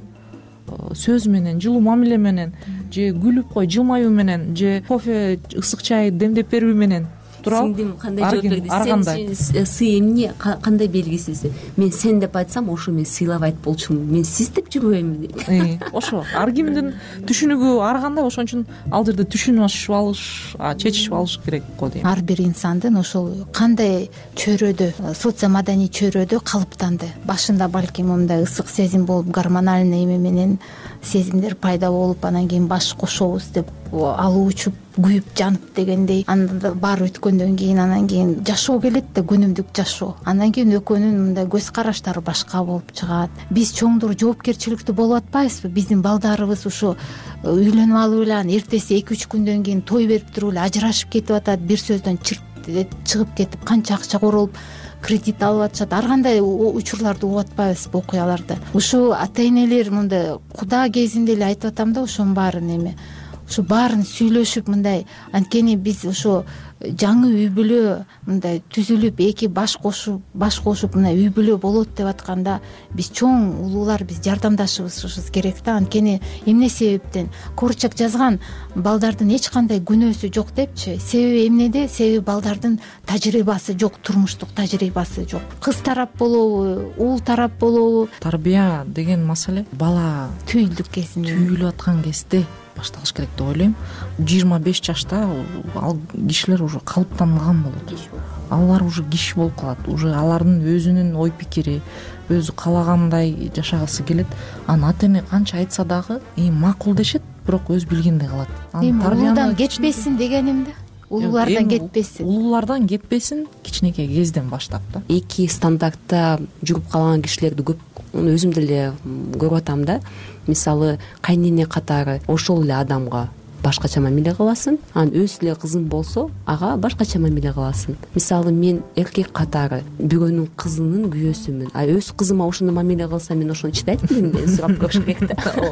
Speaker 5: Сөз менен, жылуу мамиле менен, же күлүп кой, жылмаюу менен, же кофе, ысык чай демдеп берүү менен.
Speaker 6: Сиңдим кандай жооп берди? Сен сый эмне, кандай белгиси? Мен сен деп айтсам, ошо мен сыйлабайт болчумун. Мен сиз деп жүрбөймүн дейт.
Speaker 5: Ошо ар кимдин түшүнүгү ар кандай, ошон үчүн ал жерде түшүнүп алыш, чечишип алыш керек го дейм.
Speaker 4: Ар бир инсандын ошол кандай чөйрөдө, социо маданий чөйрөдө калыптанды. Башында балким мындай ысык сезим болуп, гормоналдык эме менен сезимдер пайда болуп, анан кийин баш кошобуз деп алуу учуп, күйүп, жанып дегендей. Анан баары өткөндөн кийин анан кийин жашоо келет да, күнүмдүк жашоо. Андан кийин экөөнүн мындай көз караштары башка болуп чыгат. Биз чоңдор жоопкерчиликтүү болуп атпайбызбы? Биздин балдарыбыз ушу үйлөнүп алып эле анан эртеси эки үч күндөн кийин той берип туруп эле ажырашып кетип атат, бир сөздөн чыгып кетип канча акча королуп кредит алып атышат. Ар кандай учурларды угуп атпайбызбы, окуяларды? Ушу ата энелер мындай куда кезинде эле айтып атам да, ошонун баарын эме ушу баарын сүйлөшүп, мындай анткени биз ошо жаңы үй бүлө мындай түзүлүп, эки баш кошуп баш кошуп мына үй бүлө болот деп атканда, биз чоң улуулар биз жардамдашышыбыз керек да. Анткени эмне себептен Корчак жазган, балдардын эч кандай күнөөсү жок депчи. Себеби эмнеде? Себеби балдардын тажрыйбасы жок, турмуштук тажрыйбасы жок. Кыз тарап болобу, уул тарап болобу?
Speaker 5: Тарбия деген маселе бала
Speaker 4: түйүлдүк кезинде,
Speaker 5: түйүлүп аткан кезде башталыш керек деп ойлойм. жыйырма беш жашта ал кишилер уже калыптанган болот. Алар уже киши болуп калат. Уже алардын өзүнүн ой пикири, өзү каалагандай жашагысы келет. Анан ата эне канча айтса дагы макул дешет, бирок өз билгендей калат.
Speaker 4: Эми улуудан кетпесин дегеним да. Улуулардан кетпесин.
Speaker 5: Улуулардан кетпесин, кичинекей кезден баштап да.
Speaker 6: Эки стандартта жүрүп калган кишилерди көп өзүм деле көрүп атам да. Мисалы, кайнене катары ошол эле адамга башкача мамиле кыласың, анан өз эле кызың болсо, ага башкача мамиле кыласың. Мисалы, мен эркек катары бирөөнүн кызынын күйөөсүмүн, а өз кызыма ошондой мамиле кылсам, мен ошону чыдайт белем, мен сурап көрүш керек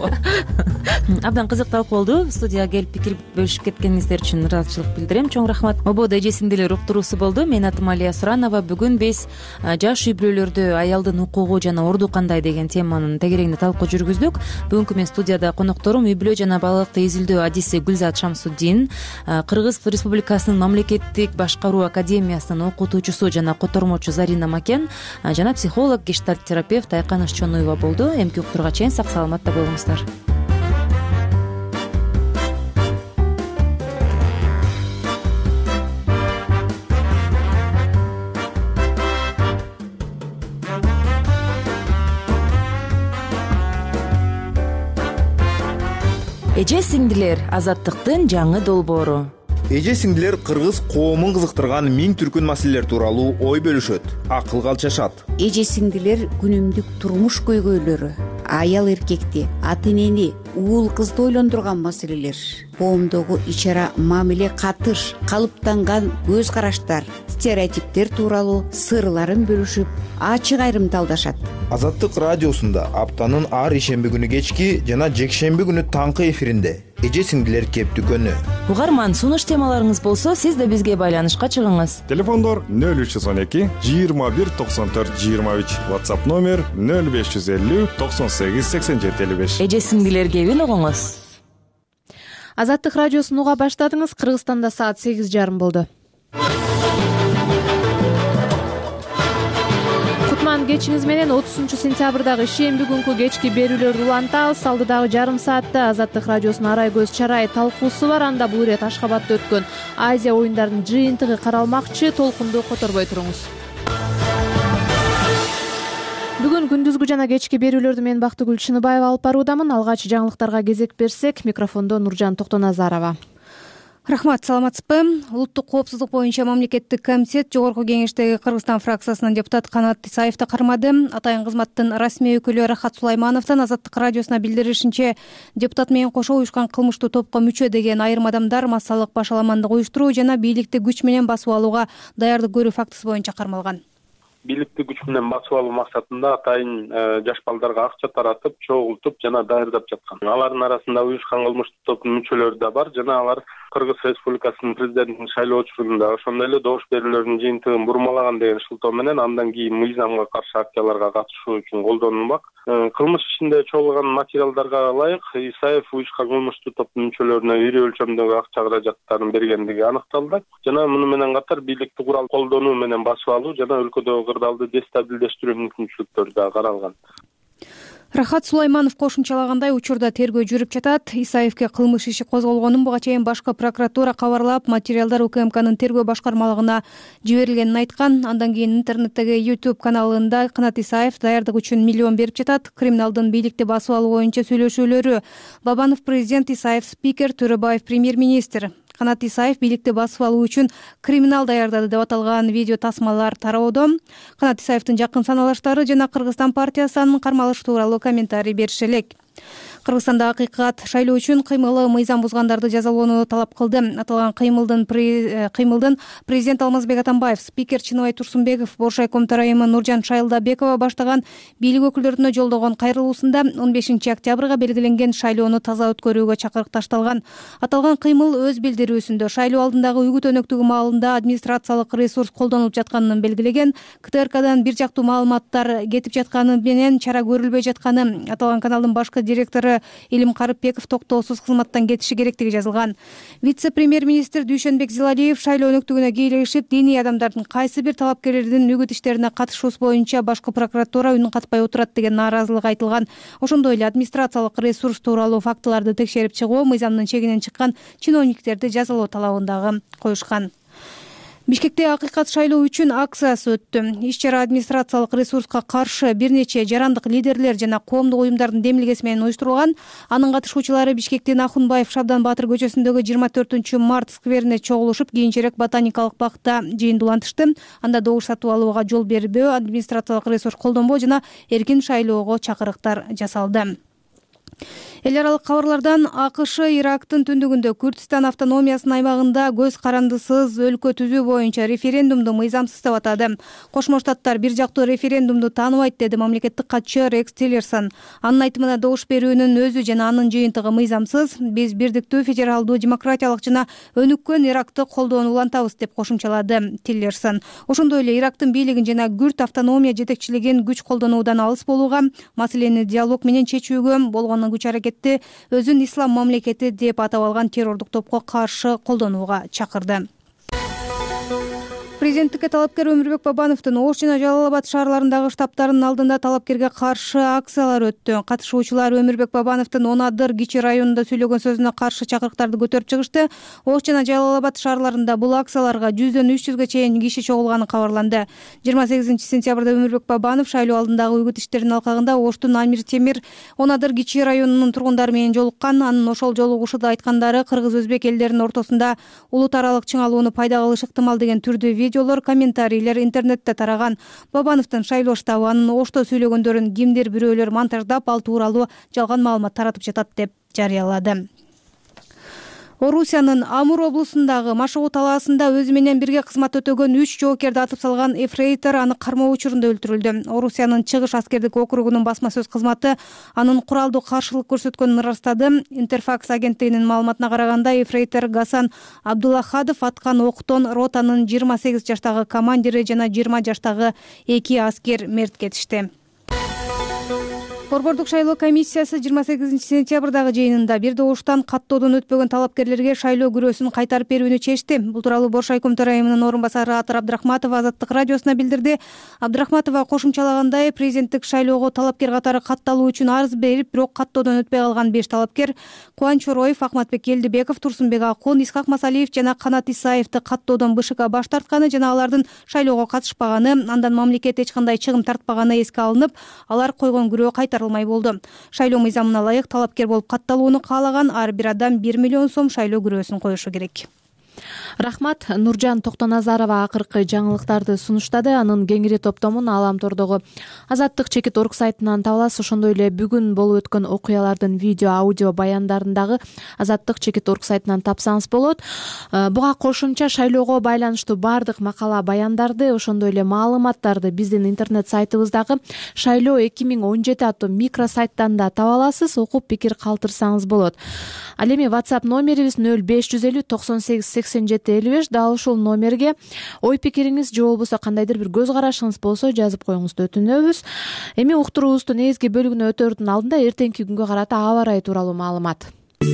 Speaker 6: да.
Speaker 3: Абдан кызык талкуу болду. Студияга келип пикир бөлүшүп кеткениңиздер үчүн ыраазычылык билдирем. Чоң рахмат. Ободо эже сиңдилер уктуруусу болду. Мен атым Алия Суранова. Бүгүн биз жаш үй бүлөлөрдө аялдын укугу жана орду кандай деген теманын тегерегинде талкуу жүргүздүк. Бүгүнкү мен студияда конокторум үй бүлө жана балалыкты изилдөө адиси Гүлзат Шамсуддин, Кыргыз Республикасынын мамлекеттик башкаруу академиясынын окутуучусу жана котормочу Зарина Макен, жана психолог, гештальт терапевт Айканыш Чонуева болду. Эмки уктурууга чейин сак саламатта болуңуздар. Эже сиңдилер азаттыктын жаңы долбоору.
Speaker 1: Эже сиңдилер кыргыз коомун кызыктырган миң түркүн маселелер тууралуу ой бөлүшөт, акылга алчашат.
Speaker 2: Эже сиңдилер күнүмдүк турмуш көйгөйлөрү, аял эркекти, ата энени, уул кызды ойлондурган маселелер, коомдогу ичара мамиле катыш, калыптанган көз караштар, стереотиптер тууралуу сырларын бөлүшүп, ачык айрымдалдашат.
Speaker 1: Азаттык радиосунда аптанын ар ишемби күнү кечки жана жекшемби күнү таңкы эфиринде эже сиңдилер кептүкөнү.
Speaker 3: Угарман, сунуш темаларыңыз болсо, сиз да бизге байланышка чыгыңыз.
Speaker 7: Телефондор нөл үч жүз он эки жыйырма бир токсон төрт жыйырма үч, WhatsApp номер нөл беш жүз элүү токсон сегиз сексен жети элүү беш.
Speaker 3: Эже сиңдилер кебин угуңуз.
Speaker 8: Азаттык радиосун уга баштадыңыз. Кыргызстанда саат сегиз жарым болду. Кутман кечиңиз менен отузунчу сентябрдагы ишемби күнкү кечки берүүлөрдү улантабыз. Алдыдагы жарым саатта Азаттык радиосунун арай көз чарай талкуусу бар. Анда бул ирет Ашхабадда өткөн Азия оюндарынын жыйынтыгы каралмакчы. Толкунду которбой туруңуз. Бүгүн күндүзгү жана кечки берүүлөрдү мен Бактыгүл Чыныбаева алып баруудамын. Алгач жаңылыктарга кезек берсек, микрофондо Нуржан Токтоназарова.
Speaker 9: Рахмат, саламатсызбы? Улуттук коопсуздук боюнча мамлекеттик комитет Жогорку кеңештеги Кыргызстан фракциясынын депутаты Канат Исаевди кармады. Атайын кызматтын расмий өкүлү Рахат Сулаймановдон Азаттык радиосуна билдиришинче, депутат менен кошо уюшкан кылмыштуу топко мүчө деген айрым адамдар массалык башаламандык уюштуруу жана бийликти күч менен басып алууга даярдык көрүү фактысы боюнча кармалган.
Speaker 10: Бийликти күч менен басып алуу максатында атайын жаш балдарга акча таратып, чогултуп жана даярдап жаткан. Алардын арасында уюшкан кылмыштуу топтун мүчөлөрү да бар жана алар Кыргыз Республикасынын президентин шайлоо учурунда, ошондой эле добуш берүүлөрдүн жыйынтыгын бурмалаган деген шылтоо менен андан кийин мыйзамга каршы акцияларга катышуу үчүн колдонулмак. Кылмыш ишинде чогулган материалдарга ылайык Исаев уюшкан кылмыштуу топтун мүчөлөрүнө ири өлчөмдөгү акча каражаттарын бергендиги аныкталды. Жана муну менен катар бийликти курал колдонуу менен басып алуу жана өлкөдөгү кырдаалды дестабилдештирүү мүмкүнчүлүктөрү да каралган.
Speaker 9: Рахат Сулайманов кошумчалагандай, учурда тергөө жүрүп жатат. Исаевке кылмыш иши козголгонун буга чейин башкы прокуратура кабарлап, материалдар УКМКнын тергөө башкармалыгына жиберилгенин айткан. Андан кийин интернеттеги YouTube каналында Канат Исаев даярдык үчүн миллион берип жатат. Криминалдын бийликти басып алуу боюнча сүйлөшүүлөрү. Бабанов президент, Исаев спикер, Төрөбаев премьер-министр. Канат Исаев бийликти басып алуу үчүн криминал даярдады деп аталган видео тасмалар тараодо. Канат Исаевдин жакын саналаштары жана Кыргызстан партиясы анын кармалышы тууралуу комментарий бериши элек. Кыргызстанда акыйкат шайлоо үчүн кыймылы мыйзам бузгандарды жазалоону талап кылды. Аталган кыймылдын кыймылдын президент Алмазбек Атамбаев, спикер Чыныбай Турсунбеков, Бош айком төрайымы Нуржан Шайылдабекова баштаган бийлик өкүлдөрүнө жолдогон кайрылуусунда он бешинчи октябрга белгиленген шайлоону таза өткөрүүгө чакырык ташталган. Аталган кыймыл өз билдирүүсүндө шайлоо алдындагы үгүт өнөктүгү маалында администрациялык ресурс колдонулуп жатканын белгилеген. КТРКдан бир жактуу маалыматтар кетип жатканы менен чара көрүлбөй жатканы. Аталган каналдын башкы директору Илим Карыпбеков токтоосуз кызматтан кетиши керектиги жазылган. Вице-премьер-министр Дүйшөнбек Зилалиев шайлоо өнөктүгүнө кийлигишип, диний адамдардын кайсы бир талапкерлердин үгүт иштерине катышуусу боюнча башкы прокуратура үнүн катпай отурат деген нааразылык айтылган. Ошондой эле администрациялык ресурс тууралуу фактыларды текшерип чыгуу, мыйзамдын чегинен чыккан чиновниктерди жазалоо талабын дагы коюшкан. Бишкекте акыйкат шайлоо үчүн акциясы өттү. Иш-чара администрациялык ресурска каршы бир нече жарандык лидерлер жана коомдук уюмдардын демилгеси менен уюштурулган. Анын катышуучулары Бишкектин Ахунбаев Шабдан Баатыр көчөсүндөгү жыйырма төртүнчү март скверине чогулушуп, кийинчерээк ботаникалык бакта жыйындуулантышты. Анда добуш сатып алууга жол бербөө, администрациялык ресурс колдонбоо жана эркин шайлоого чакырыктар жасалды. Эл аралык кабарлардан АКШ Ирактын түндүгүндө Күрдистан автономиясынын аймагында көз карандысыз өлкө түзүү боюнча референдумду мыйзамсыз деп атады. Кошмо Штаттар бир жактуу референдумду тааныбайт, деди мамлекеттик катчы Рекс Тиллерсон. Анын айтымына добуш берүүнүн өзү жана анын жыйынтыгы мыйзамсыз. Биз бирдиктүү, федералдуу, демократиялык жана өнүккөн Иракты колдоону улантабыз, деп кошумчалады Тиллерсон. Ошондой эле Ирактын бийлигин жана Күрд автономия жетекчилигин күч колдонуудан алыс болууга, маселени диалог менен чечүүгө болгон күч аракетти өзүн ислам мамлекети деп атап алган террордук топко каршы колдонууга чакырды. президенттикке талапкер Өмүрбек Бабановдун Ош жана Жалал абад шаарларындагы штабтарынын алдында талапкерге каршы акциялар өттү. Катышуучулар Өмүрбек Бабановдун Онадыр Кичи районунда сүйлөгөн сөзүнө каршы чакырыктарды көтөрүп чыгышты. Ош жана Жалал абад шаарларында бул акцияларга жүздөн үч жүзгө чейин киши чогулганы кабарланды. жыйырма сегизинчи сентябрда Өмүрбек Бабанов шайлоо алдындагы үгүт иштеринин алкагында Оштун Амир Темир Онадыр Кичи районунун тургундары менен жолуккан. Анын ошол жолугушууда айткандары кыргыз-өзбек элдеринин ортосунда улут аралык чыңалууну пайда кылыш ыктымал деген түрдүү видеолор, комментарийлер интернетте тараган. Бабановдун шайлоо штабы анын Ошто сүйлөгөндөрүн кимдир бирөөлөр монтаждап, ал тууралуу жалган маалымат таратып жатат деп жарыялады. Орусиянын Амур облусундагы Машыгуу талаасында өзү менен бирге кызмат өтөгөн үч жоокерди атып салган эфрейтор аны кармоо учурунда өлтүрүлдү. Орусиянын Чыгыш аскердик округунун басма сөз кызматы анын куралдуу каршылык көрсөткөнүн ырастады. Интерфакс агенттигинин маалыматына караганда, эфрейтор Гасан Абдулахадов аткан октон ротанын жыйырма сегиз жаштагы командири жана жыйырма жаштагы эки аскер мерт кетишти. Борбордук шайлоо комиссиясы жыйырма сегизинчи сентябрдагы жыйынында бир добуштан каттоодон өтпөгөн талапкерлерге шайлоо күрөөсүн кайтарып берүүнү чечти. Бул тууралуу Бош райком төрайымынын орун басары Атыр Абдрахматова Азаттык радиосуна билдирди. Абдрахматова кошумчалагандай, президенттик шайлоого талапкер катары катталуу үчүн арыз берип, бирок каттоодон өтпөй калган беш талапкер Кубанч Чороев, Акматбек Элдибеков, Турсунбек Акун, Исхак Масалиев жана Канат Исаевди каттоодон БШК баш тартканы жана алардын шайлоого катышпаганы, андан мамлекет эч кандай чыгым тартпаганы эске алынып, алар койгон күрөө кайтарылмай болду. Шайлоо мыйзамына ылайык талапкер болуп катталууну каалаган ар бир адам бир миллион сом шайлоо күрөөсүн коюшу керек.
Speaker 8: Рахмат. Нуржан Токтоназарова акыркы жаңылыктарды сунуштады. Анын кеңири топтомун Аламтордогу Азаттык чекит орг сайтынан таба аласыз. Ошондой эле бүгүн болуп өткөн окуялардын видео, аудио баяндарындагы Азаттык чекит орг сайтынан тапсаңыз болот. Буга кошумча шайлоого байланыштуу баардык макала баяндарды, ошондой эле маалыматтарды биздин интернет сайтыбыздагы Шайлоо эки миң он жети аттуу микро сайттан да таба аласыз. Окуп пикир калтырсаңыз болот. Ал эми WhatsApp номерибиз нөл беш жүз элүү токсон сегиз сексен жети элүү беш. Дал ушул номерге ой пикириңиз же болбосо кандайдыр бир көз карашыңыз болсо жазып коюңузду өтүнөбүз. Эми уктуруубуздун негизги бөлүгүнө өтөрдүн алдында эртеңки күнгө карата аба ырайы тууралуу маалымат.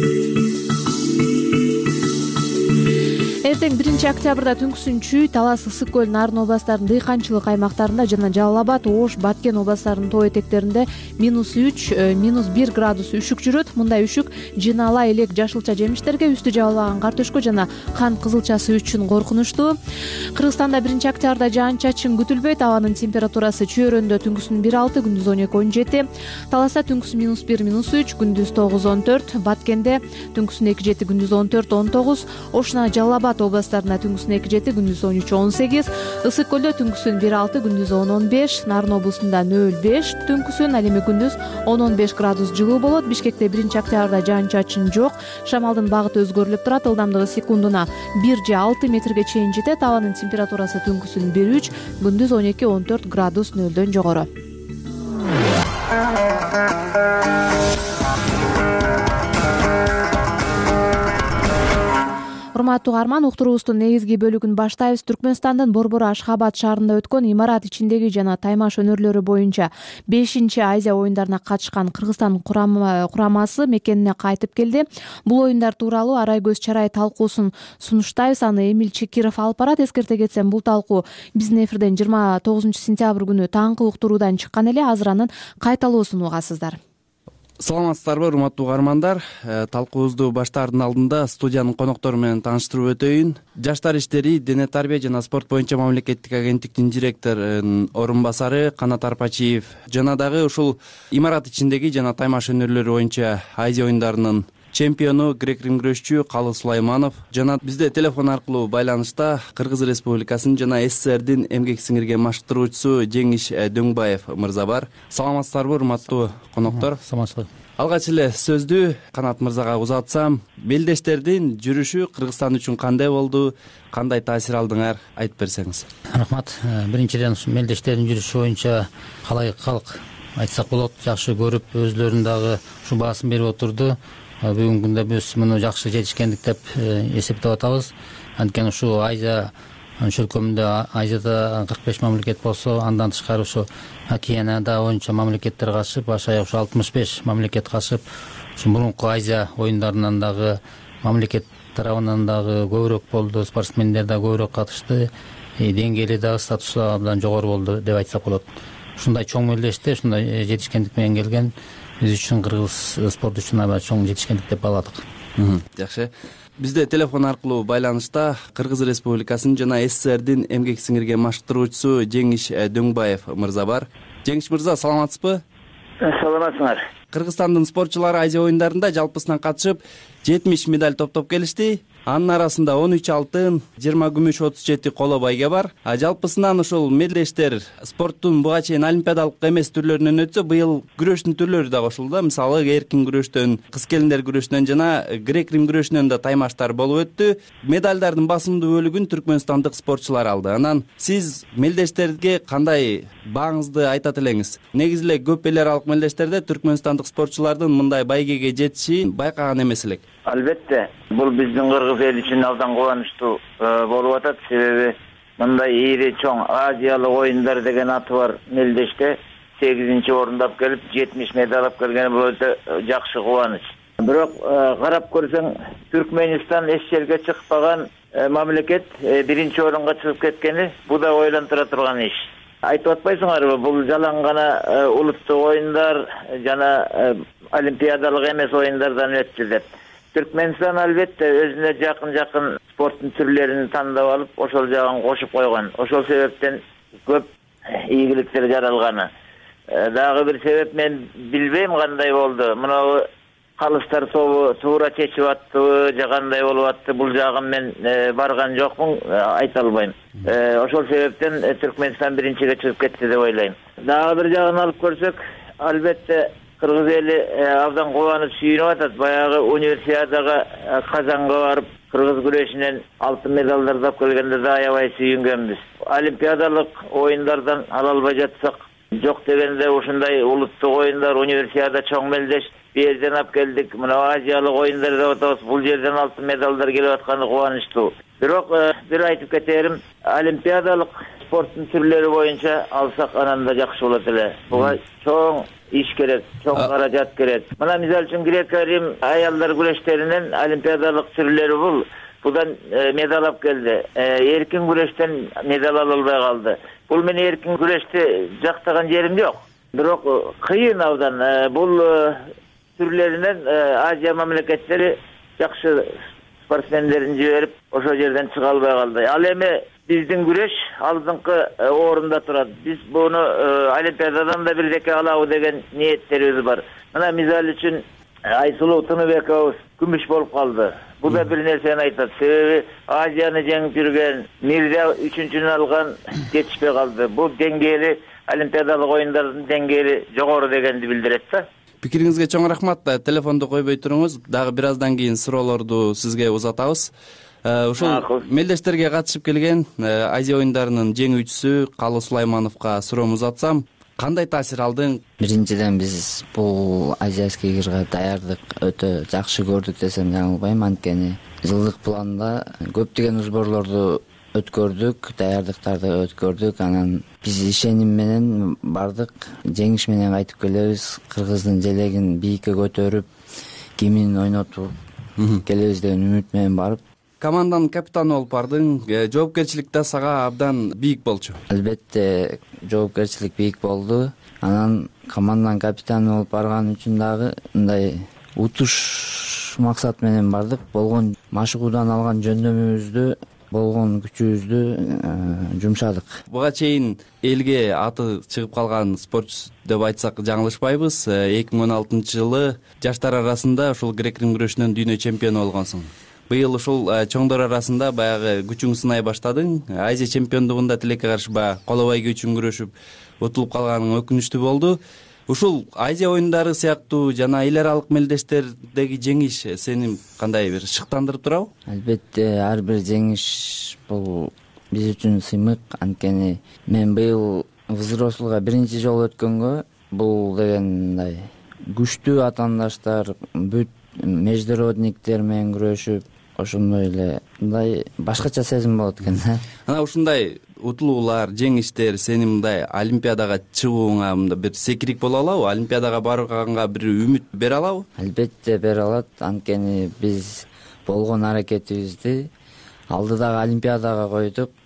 Speaker 8: Эртең биринчи октябрда түнкүсүн Чүй, Талас, Ысык көл, Нарын областарынын дыйканчылык аймактарында жана Жалал абад, Ош, Баткен областарынын тоо этектеринде минус үч, минус бир градус үшүк жүрөт. Мындай үшүк жынаала элек жашылча жемиштерге, үстү жабылган картөшкө жана кан кызылчасы үчүн коркунучтуу. Кыргызстанда биринчи октябрда жаан-чачын күтүлбөйт. Абанын температурасы Чүйөрөндө түнкүсүн бир алты, күндүз он эки он жети, Таласта түнкүсүн минус бир минус үч, күндүз тогуз он төрт, Баткенде түнкүсүн эки жети, күндүз он төрт он тогуз, Ош жана Жалал абад областарында түнкүсүн эки жети, күндүз он үч он сегиз, Ысык көлдө түнкүсүн бир алты, күндүз он он беш, Нарын облусунда нөл беш түнкүсүн, ал эми күндүз он он беш градус жылуу болот. Бишкекте биринчи октябрда жаан-чачын жок. Шамалдын багыты өзгөрүлүп турат. Ылдамдыгы секундуна бир же алты метрге чейин жетет. Абанын температурасы түнкүсүн бир үч, күндүз он эки он төрт градус нөлдөн жогору. Урматтуу угарман, уктуруубуздун негизги бөлүгүн баштайбыз. Түркмөнстандын Борбор Ашхабад шаарында өткөн имарат ичиндеги жана таймаш өнөрлөрү боюнча бешинчи Азия оюндарына катышкан Кыргызстан курамасы мекенине кайтып келди. Бул оюндар тууралуу Арай көз чарай талкуусун сунуштайбыз. Аны Эмиль Чекиров алып барат. Эскерте кетсем, бул талкуу биздин эфирден жыйырма тогузунчу сентябрь күнү таңкы уктуруудан чыккан эле. Азыр анын кайталоосун угасыздар.
Speaker 11: Саламатсыздарбы, урматтуу угармандар. Талкуубузду баштаардын алдында студиянын коноктору менен тааныштырып өтөйүн. Жаштар иштери, дене тарбия жана спорт боюнча мамлекеттик агенттиктин директорунун орун басары Канат Арпачиев жана дагы ушул имарат ичиндеги жана таймаш өнөрлөрү боюнча Азия оюндарынын чемпиону, грек-рим күрөшчү Калы Сулайманов жана бизде телефон аркылуу байланышта Кыргыз Республикасынын жана СССРдин эмгек сиңирген машыктыруучусу Жеңиш Дөңбаев мырза бар. Саламатсыздарбы, урматтуу коноктор?
Speaker 12: Саламатсызбы.
Speaker 11: Алгач эле сөздү Канат мырзага узатсам, белдештердин жүрүшү Кыргызстан үчүн кандай болду, кандай таасир алдыңар, айтып берсеңиз.
Speaker 12: Рахмат. Биринчиден мелдештердин жүрүшү боюнча калай калк айтсак болот, жакшы көрүп, өзлөрүнүн дагы ушу баасын берип отурду. Бүгүнкү күндө биз муну жакшы жетишкендик деп эсептеп атабыз. Анткени ушу Азия чөлкөмүндө Азияда кырк беш мамлекет болсо, андан тышкары ушу океанада боюнча мамлекеттер катышып, баш аяк ушу алтымыш беш мамлекет катышып, ушу мурунку Азия оюндарынан дагы мамлекет тарабынан дагы көбүрөөк болду, спортсмендер да көбүрөөк катышты. деңгээли дагы статусу абдан жогору болду деп айтсак болот. Ушундай чоң мелдеште ушундай жетишкендик менен келген биз үчүн, кыргыз спорт үчүн аябай чоң жетишкендик деп бааладык.
Speaker 11: Жакшы. Бизде телефон аркылуу байланышта Кыргыз Республикасынын жана СССРдин эмгек сиңирген машыктыруучусу Жеңиш Дөңбаев мырза бар. Жеңиш мырза, саламатсызбы?
Speaker 13: Саламатсыңар.
Speaker 11: Кыргызстандын спортчулары Азия оюндарында жалпысынан катышып жетимиш медаль топтоп келишти. Анын арасында он үч алтын, жыйырма күмүш, отуз жети коло байге бар. А жалпысынан ушул мелдештер спорттун буга чейин олимпиадалык эмес түрлөрүнөн өтсө, быйыл күрөштүн түрлөрү да кошулду. Мисалы, эркин күрөштөн, кыз келиндер күрөшүнөн жана грек-рим күрөшүнөн да таймаштар болуп өттү. Медалдардын басымдуу бөлүгүн түркмөнстандык спортчулар алды. Анан сиз мелдештерге кандай бааңызды айтат элеңиз? Негизи эле көп эл аралык мелдештерде түркмөнстандык спортчулардын мындай байгеге жетишин байкаган эмес элек.
Speaker 13: Албетте, бул биздин кыргыз эли үчүн абдан кубанычтуу болуп атат. Себеби мындай ийри чоң Азиялык оюндар деген аты бар мелдеште сегизинчи орундап келип жетимиш медаль алып келгени бул өтө жакшы кубаныч. Бирок карап көрсөң, Түркмөнстан эч жерге чыкпаган мамлекет биринчи орунга чыгып кеткени бул да ойлонтура турган иш. Айтып атпайсыңарбы, бул жалаң гана улуттук оюндар жана олимпиадалык эмес оюндардан өттү деп. Түркмөнстан албетте өзүнө жакын-жакын спорттун түрлөрүн тандап алып, ошол жагын кошуп койгон. Ошол себептен көп ийгиликтер жаралганы. Дагы бир себеп мен билбейм кандай болду. Мына калыстар тобу туура чечип аттыбы, же кандай болуп атты, бул жагын мен барган жокмун, айта албайм. Ошол себептен Түркмөнстан биринчиге чыгып кетти деп ойлойм. Дагы бир жагын алып көрсөк, албетте кыргыз эли абдан кубанып сүйүнүп атат. Баягы универсиадага Казанга барып, кыргыз күрөшүнөн алтын медалдарды алып келгенде да аябай сүйүнгөнбүз. Олимпиадалык оюндардан ала албай жатсак, жок дегенде ушундай улуттук оюндар, универсиада чоң мелдеш бу жерден алып келдик. Мына Азиялык оюндар деп атабыз, бул жерден алтын медалдар келип атканы кубанычтуу. Бирок бир айтып кетерим, олимпиадалык спорттун түрлөрү боюнча алсак анан да жакшы болот эле. Буга чоң иш керек, чоң каражат керек. Мына мисалы үчүн грек-рим аялдар күрөштөрүнөн олимпиадалык түрлөрү бул. Будан медаль алып келди. Эркин күрөштөн медаль ала албай калды. Бул мен эркин күрөштү жактаган жерим жок. Бирок кыйын абдан. Бул түрлөрүнөн Азия мамлекеттери жакшы спортсмендерин жиберип, ошол жерден чыга албай калды. Ал эми биздин күрөш алдыңкы орунда турат. Биз буну олимпиададан да бирдеке алабы деген ниеттерибиз бар. Мына мисалы үчүн Айсулуу Тыныбековубуз күмүш болуп калды. Бул да бир нерсени айтат. Себеби Азияны жеңип жүргөн, Мирза үчүнчүнү алган жетишпей калды. Бул деңгээли олимпиадалык оюндардын деңгээли жогору дегенди билдирет да.
Speaker 11: Пикириңизге чоң рахмат. Телефонду койбой туруңуз. Дагы бир аздан кийин суроолорду сизге узатабыз. Ушул мелдештерге катышып келген Азия оюндарынын жеңүүчүсү Калы Сулаймановго суроомду узатсам, кандай таасир алдың?
Speaker 14: Биринчиден биз бул азияский игрге даярдык өтө жакшы көрдүк десем жаңылбайм. Анткени жылдык планда көптөгөн сборлорду өткөрдүк, даярдыктарды өткөрдүк. Анан биз ишеним менен бардык, жеңиш менен кайтып келебиз. Кыргыздын желегин бийикке көтөрүп, гимнин ойнотуп келебиз деген үмүт менен барып.
Speaker 11: Команданын капитаны болуп бардың, жоопкерчилик да сага абдан бийик болчу.
Speaker 14: Албетте жоопкерчилик бийик болду. Анан команданын капитаны болуп барган үчүн дагы мындай утуш максат менен бардык. Болгон машыгуудан алган жөндөмүбүздү, болгон күчүбүздү жумшадык.
Speaker 11: Буга чейин элге аты чыгып калган спортчу деп айтсак жаңылышпайбыз. эки миң он алтынчы жылы жаштар арасында ушул грек-рим күрөшүнөн дүйнө чемпиону болгонсуң. Быйыл ушул чоңдор арасында баягы күчүңдү сынай баштадың. Азия чемпиондугунда тилекке каршы баягы коло байге үчүн күрөшүп утулуп калганың өкүнүчтүү болду. Ушул Азия оюндары сыяктуу жана эл аралык мелдештердеги жеңиш сени кандай бир шыктандырып турабы?
Speaker 14: Албетте, ар бир жеңиш бул биз үчүн сыймык. Анткени мен быйыл взрослыйга биринчи жолу өткөнгө бул дегендай күчтүү атаандаштар, бүт международниктер менен күрөшүп, ошондой эле мындай башкача сезим болот экен да.
Speaker 11: Анан ушундай утулуулар, жеңиштер сени мындай олимпиадага чыгууңа мындай бир секирик боло алабы? Олимпиадага барганга бир үмүт бере алабы?
Speaker 14: Албетте бере алат. Анткени биз болгон аракетибизди алдыдагы олимпиадага койдук.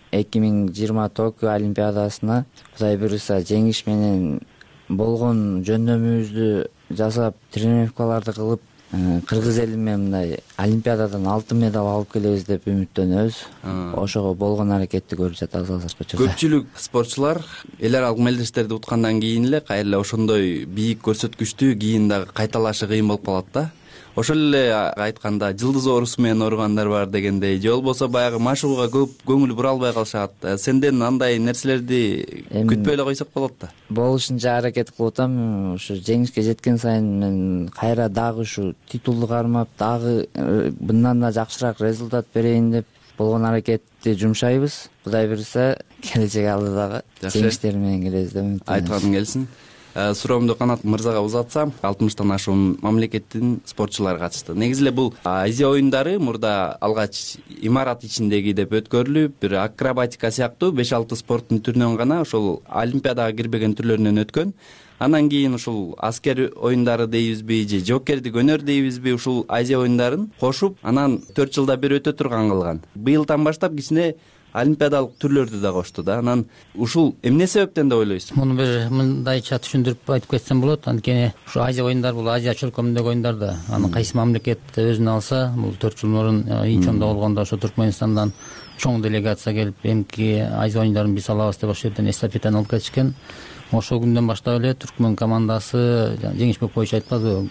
Speaker 14: эки миң жыйырма Токио олимпиадасына Кудай буйруса жеңиш менен болгон жөндөмүбүздү жасап, тренировкаларды кылып, кыргыз эли менен мындай олимпиададан алтын медаль алып келебиз деп үмүттөнөбүз. Ошого болгон аракетти көрүп жатабыз азыркы учурда.
Speaker 11: Көпчүлүк спортчулар эл аралык мелдештерди уткандан кийин эле кайра эле ошондой бийик көрсөткүчтү кийин дагы кайталашы кыйын болуп калат да. Ошол эле айтканда жылдыз оорусу менен ооругандар бар дегендей, же болбосо баягы машыгууга көп көңүл бура албай калышат. Сенден андай нерселерди күтпөй эле койсок болот да.
Speaker 14: Болушунча аракет кылып атам. Ушу жеңишке жеткен сайын мен кайра дагы ушу титулду кармап, дагы мындан да жакшыраак результат берейин деп болгон аракетти жумшайбыз. Кудай буйруса келечек алдыдагы жеңиштер менен келебиз деп үмүттөнөбүз.
Speaker 11: Айтканың келсин. Суроомду Канат мырзага узатсам, алтымыштан ашуун мамлекеттин спортчулары катышты. Негизи эле бул Азия оюндары мурда алгач имарат ичиндеги деп өткөрүлүп, бир акробатика сыяктуу беш алты спорттун түрүнөн гана ошол олимпиадага кирбеген түрлөрүнөн өткөн. Андан кийин ушул аскер оюндары дейбизби, же жокердик өнөр дейбизби, ушул Азия оюндарын кошуп, анан төрт жылда бир өтө турган кылган. Быйылдан баштап кичине олимпиадалык түрлөрдү да кошту да. Анан ушул эмне себептен деп ойлойсуз?
Speaker 12: Муну бир мындайча түшүндүрүп айтып кетсем болот. Анткени ушу Азия оюндары бул Азия чөлкөмүндөгү оюндар да. Аны кайсы мамлекет өзүнө алса, бул төрт жыл мурун Инчондо болгондо ошо Түркмөнстандан чоң делегация келип, эмки Азия оюндарын биз алабыз деп ошол жерден эстафетаны алып кетишкен. Ошол күндөн баштап эле Түркмөн командасы Жеңишбек боюнча айтканбы,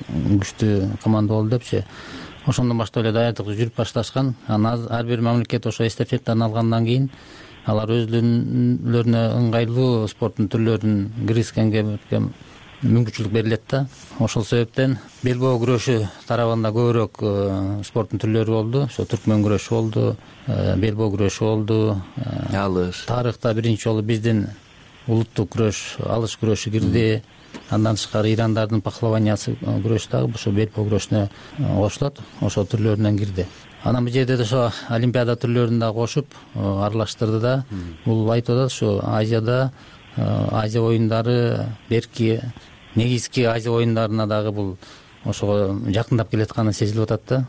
Speaker 12: күчтүү команда болду депчи. Ошондон баштап эле даярдык жүрүп башташкан. Анан ар бир мамлекет ошо эстафетаны алгандан кийин алар өзлөрүнө ыңгайлуу спорттун түрлөрүн киргизгенге мүмкүнчүлүк берилет да. Ошол себептен белбоо күрөшү тарабында көбүрөөк спорттун түрлөрү болду. Ошо түркмөн күрөшү болду, белбоо күрөшү болду.
Speaker 11: Алыш.
Speaker 12: Тарыхта биринчи жолу биздин улуттук күрөш, алыш күрөшү кирди. Андан тышкары ирандардын пахлаваниясы күрөшү дагы ошо белбоо күрөшүнө кошулат. Ошол түрлөрүнөн кирди. Анан бул жерде ошо олимпиада түрлөрүн да кошуп, аралаштырды да. Бул айтып атат, ошо Азияда Азия оюндары берки негизги Азия оюндарына дагы бул ошого жакындап келатканы сезилип атат да.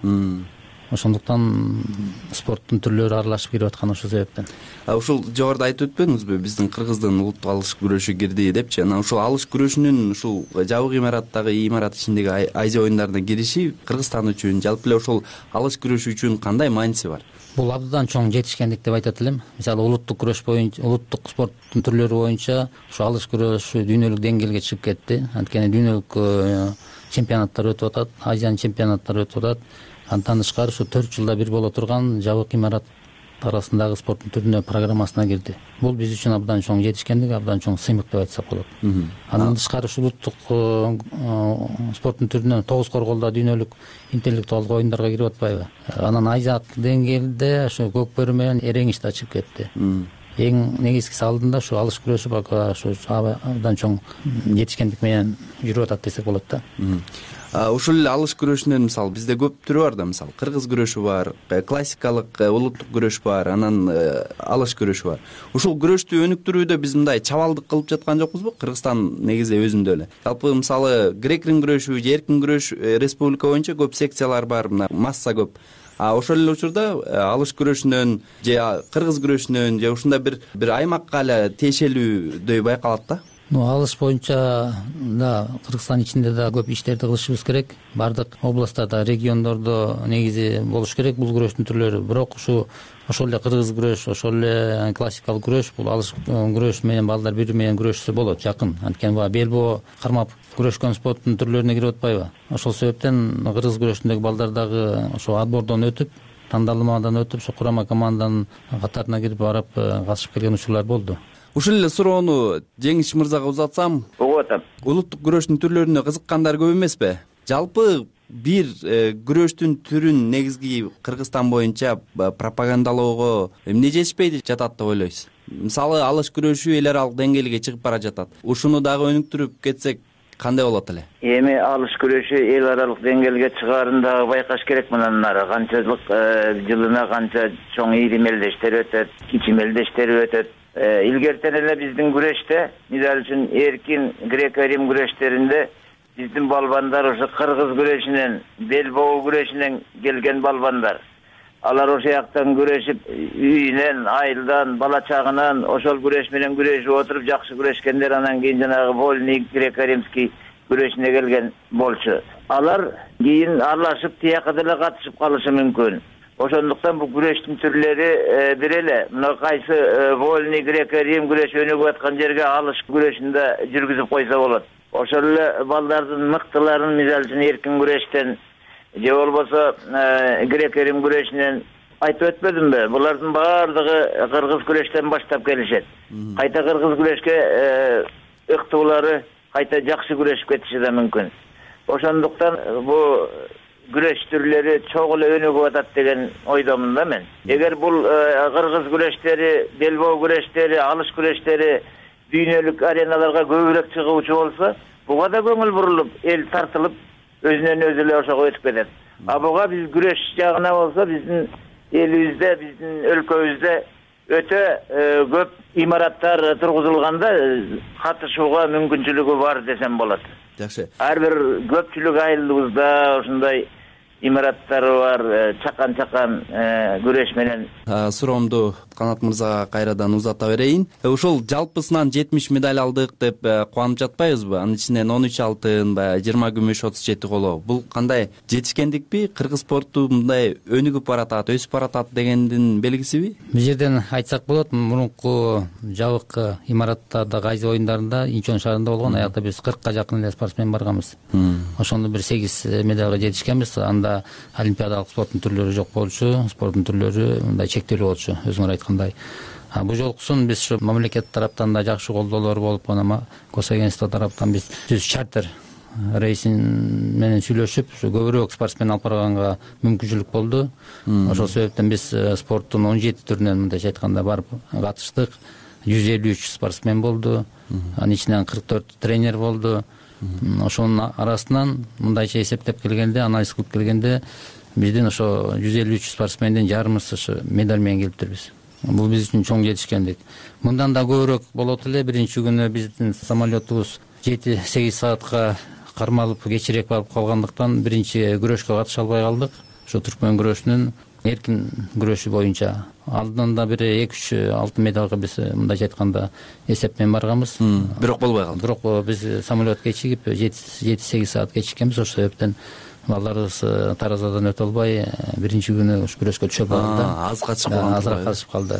Speaker 12: Ошондуктан спорттун түрлөрү аралашып кирип аткан ошол себептен.
Speaker 11: Ушул жогоруда айтып өтпөдүңүзбү, биздин Кыргыздын улуттук алыш күрөшү кирди депчи. Анан ушул алыш күрөшүнүн ушул жабык имараттагы имарат ичиндеги Азия оюндарына кириши Кыргызстан үчүн, жалпы эле ошол алыш күрөшү үчүн кандай мааниси бар?
Speaker 12: Бул абдан чоң жетишкендик деп айтат элем. Мисалы улуттук күрөш боюнча, улуттук спорттун түрлөрү боюнча ушу алыш күрөшү дүйнөлүк деңгээлге чыгып кетти. Анткени дүйнөлүк чемпионаттар өтүп атат, Азиянын чемпионаттары өтүп атат. Андан тышкары ушу төрт жылда бир боло турган жабык имарат арасындагы спорттун түрүнө программасына кирди. Бул биз үчүн абдан чоң жетишкендик, абдан чоң сыймык деп айтсак болот. Андан тышкары ушу улуттук спорттун түрүнөн тогуз корголдо дүйнөлүк интеллектуалдык оюндарга кирип атпайбы? Анан Азиялык деңгээлде ошо көк бөрү менен эреңиш да чыгып кетти. Эң негизгиси алдында ушу алыш күрөшү бака ушу абдан чоң жетишкендик менен жүрүп атат десек болот да.
Speaker 11: Ушул эле алыш күрөшүнүн мисалы бизде көп түрү бар да, мисалы кыргыз күрөшү бар, классикалык улуттук күрөш бар, анан алыш күрөшү бар. Ушул күрөштү өнүктүрүүдө биз мындай чабалдык кылып жаткан жокпузбу? Кыргызстан негизи өзүндө эле. Жалпы мисалы грек-рим күрөшү, эркин күрөш республика боюнча көп секциялар бар, мына масса көп. А ошол эле учурда алыш күрөшүнөн же кыргыз күрөшүнөн же ушундай бир бир аймакка эле тиешелүүдөй байкалат да.
Speaker 12: Алыш боюнча да Кыргызстан ичинде да көп иштерди кылышыбыз керек. Бардык областтарда, региондордо негизи болуш керек бул күрөштүн түрлөрү. Бирок ушу ошол эле кыргыз күрөш, ошол эле классикалык күрөш, бул алыш күрөш менен балдар бири менен күрөшсө болот, жакын. Анткени баа белбоо кармап күрөшкөн спорттун түрлөрүнө кирип атпайбы? Ошол себептен кыргыз күрөшүндөгү балдар дагы ошо отбордон өтүп, тандалмадан өтүп, ошо курама команданын катарына кирип барып катышып келген учурлар болду.
Speaker 11: Ушул эле суроону Жеңиш мырзага узатсам,
Speaker 13: угуп атам.
Speaker 11: Улуттук күрөштүн түрлөрүнө кызыккандар көп эмеспи? Жалпы бир күрөштүн түрүн негизги Кыргызстан боюнча пропагандалоого эмне жетишпей жатат деп ойлойсуз? Мисалы алыш күрөшү эл аралык деңгээлге чыгып бара жатат. Ушуну дагы өнүктүрүп кетсек кандай болот эле?
Speaker 13: Эми алыш күрөшү эл аралык деңгээлге чыгаарын дагы байкаш керек. Мындан нары канчалык жылына канча чоң ири мелдештер өтөт, кичи мелдештер өтөт. Илгертен эле биздин күрөштө, мисалы үчүн эркин греко-рим күрөштөрүндө биздин балбандар ошо кыргыз күрөшүнөн, белбоо күрөшүнөн келген балбандар. алар ошол жактан күрөшүп үйүнөн, айылдан, бала чагынан ошол күрөш менен күрөшүп отуруп жакшы күрөшкендер анан кийин жанагы вольный греко-римский күрөшүнө келген болчу. Алар кийин аралашып тияка деле катышып калышы мүмкүн. Ошондуктан бул күрөштүн түрлөрү бир эле. Мына кайсы вольный греко-рим күрөшү өнүгүп аткан жерге алыш күрөшүн да жүргүзүп койсо болот. Ошол эле балдардын мыктыларын мисалы үчүн эркин күрөштөн же болбосо греко-рим күрөшүнөн айтып өтпөдүмбү? Булардын баардыгы кыргыз күрөштөн баштап келишет. Кайта кыргыз күрөшкө ыктуулары кайта жакшы күрөшүп кетиши да мүмкүн. Ошондуктан бул күрөш түрлөрү чогуу эле өнүгүп атат деген ойдомун да мен. Эгер бул кыргыз күрөштери, белбоо күрөштери, алыш күрөштери дүйнөлүк ареналарга көбүрөөк чыгуучу болсо, буга да көңүл бурулуп, эл тартылып, өзүнөн өзү эле ошого өтүп кетет. А буга биз күрөш жагына болсо, биздин элибизде, биздин өлкөбүздө өтө көп имараттар тургузулганда катышууга мүмкүнчүлүгү бар десем болот.
Speaker 11: Жакшы.
Speaker 13: Ар бир көпчүлүк айылыбызда ушундай имараттары бар, чакан-чакан күрөш менен.
Speaker 11: Суроомду Канат мырзага кайрадан узата берейин. Ушул жалпысынан жетимиш медаль алдык деп кубанып жатпайбызбы? Анын ичинен он үч алтын, жыйырма күмүш, отуз жети коло. Бул кандай жетишкендикпи? Кыргыз спорту мындай өнүгүп баратат, өсүп баратат дегендин белгисиби?
Speaker 12: Бул жерден айтсак болот, мурунку жабык имараттардагы Азия оюндарында Инчон шаарында болгон, аякта биз кыркка жакын эле спортсмен барганбыз. Ошондо бир сегиз медалга жетишкенбиз. Анда олимпиадалык спорттун түрлөрү жок болчу, спорттун түрлөрү мындай чектелүү болчу, өзүңөр айткандай. Бул жолкусун биз ушу мамлекет тараптан да жакшы колдоолор болуп, анан госагентство тараптан биз жүз чартер рейсин менен сүйлөшүп, ушу көбүрөөк спортсмен алып барганга мүмкүнчүлүк болду. Ошол себептен биз спорттун он жети түрүнөн мындайча айтканда барып катыштык. жүз элүү үч спортсмен болду. Анын ичинен кырк төрт тренер болду. Ошонун арасынан мындайча эсептеп келгенде, анализ кылып келгенде, биздин ошо жүз элүү үч спортсмендин жарымысы ошо медаль менен келиптирбиз. Бул биз үчүн чоң жетишкендик. Мындан да көбүрөөк болот эле. Биринчи күнү биздин самолетубуз жети сегиз саатка кармалып кечирээк барып калгандыктан биринчи күрөшкө катыша албай калдык. Ошо түркмөн күрөшүнүн эркин күрөшү боюнча. Алдынан да бир эки үч алтын медалга биз мындайча айтканда эсеп менен барганбыз.
Speaker 11: Бирок болбой калды.
Speaker 12: Бирок биз самолет кечигип жети сегиз саат кечиккенбиз. Ошол себептен балдарыбыз таразадан өтө албай биринчи күнү ушу күрөшкө түшө албаганда
Speaker 11: аз катышып калды.
Speaker 12: Азыраак катышып калды.